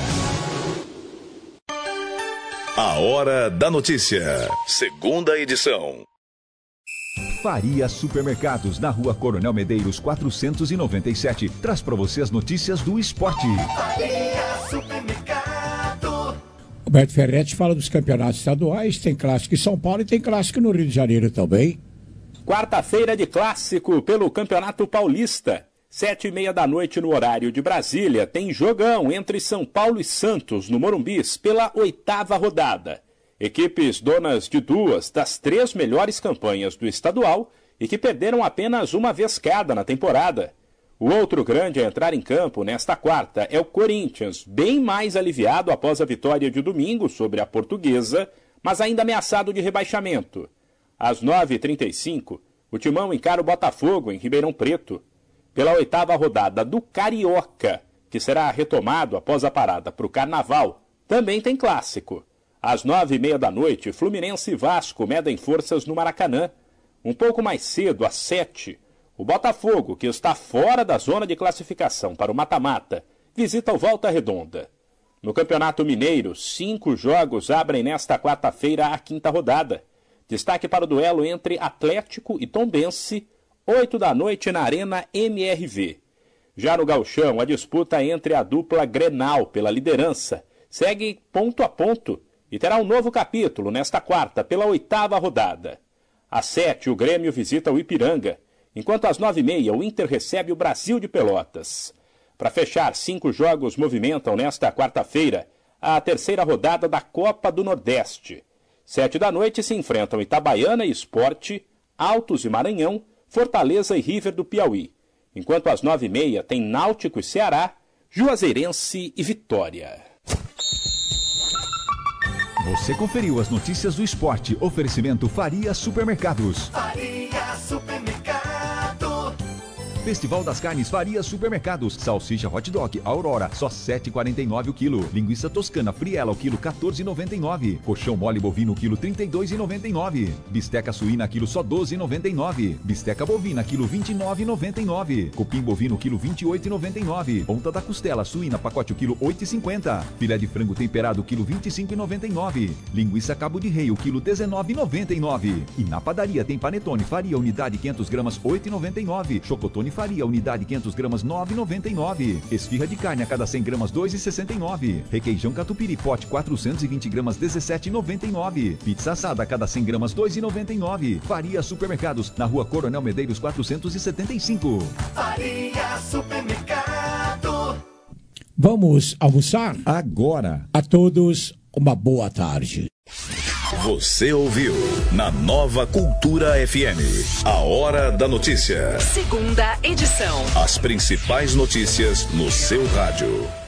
A Hora da Notícia, segunda edição. Faria Supermercados, na Rua Coronel Medeiros 497, traz para você as notícias do esporte. Faria Supermercado. Roberto Ferretti fala dos campeonatos estaduais, tem clássico em São Paulo e tem clássico no Rio de Janeiro também. Quarta-feira de clássico pelo Campeonato Paulista. 7h30 da noite no horário de Brasília, tem jogão entre São Paulo e Santos, no Morumbis, pela 8ª rodada. Equipes donas de 2 das 3 melhores campanhas do estadual e que perderam apenas uma vez cada na temporada. O outro grande a entrar em campo nesta quarta é o Corinthians, bem mais aliviado após a vitória de domingo sobre a Portuguesa, mas ainda ameaçado de rebaixamento. Às 9h35, o Timão encara o Botafogo em Ribeirão Preto. Pela 8ª rodada do Carioca, que será retomado após a parada para o Carnaval, também tem clássico. Às 9h30 da noite, Fluminense e Vasco medem forças no Maracanã. Um pouco mais cedo, às 7h, o Botafogo, que está fora da zona de classificação para o mata-mata, visita o Volta Redonda. No Campeonato Mineiro, 5 jogos abrem nesta quarta-feira a 5ª rodada. Destaque para o duelo entre Atlético e Tombense, 8 da noite na Arena MRV. Já no Gauchão, a disputa entre a dupla Grenal pela liderança segue ponto a ponto e terá um novo capítulo nesta quarta, pela 8ª rodada. Às 7h, o Grêmio visita o Ipiranga, enquanto às 9h30 o Inter recebe o Brasil de Pelotas. Para fechar, 5 jogos movimentam nesta quarta-feira a 3ª rodada da Copa do Nordeste. 7 da noite se enfrentam Itabaiana e Sport, Altos e Maranhão, Fortaleza e River do Piauí, enquanto às 9h30 tem Náutico e Ceará, Juazeirense e Vitória. Você conferiu as notícias do esporte. Oferecimento Faria Supermercados. Faria Supermercado. Festival das Carnes Faria Supermercados. Salsicha hot dog Aurora, só R$ 7,49 o quilo. Linguiça toscana Friela, o quilo R$ 14,99. Colchão mole bovino, quilo R$ 32,99. Bisteca suína, quilo só R$ 12,99. Bisteca bovina, quilo R$ 29,99. Cupim bovino, quilo R$ 28,99. Ponta da costela suína, pacote, o quilo R$ 8,50. Filé de frango temperado, quilo R$ 25,99. Linguiça cabo de rei, o quilo R$ 19,99. E na padaria tem panetone Faria, unidade 500 gramas, R$ 8,99. Chocotone Faria, unidade 500 gramas, R$ 9,99. Esfirra de carne a cada 100 gramas, R$ 2,69. Requeijão catupiry pote, 420 gramas, R$ 17,99. Pizza assada a cada 100 gramas, R$ 2,99. Faria Supermercados, na Rua Coronel Medeiros 475. Faria Supermercado. Vamos almoçar? Agora. A todos, uma boa tarde. Você ouviu na Nova Cultura FM, a Hora da Notícia. Segunda edição. As principais notícias no seu rádio.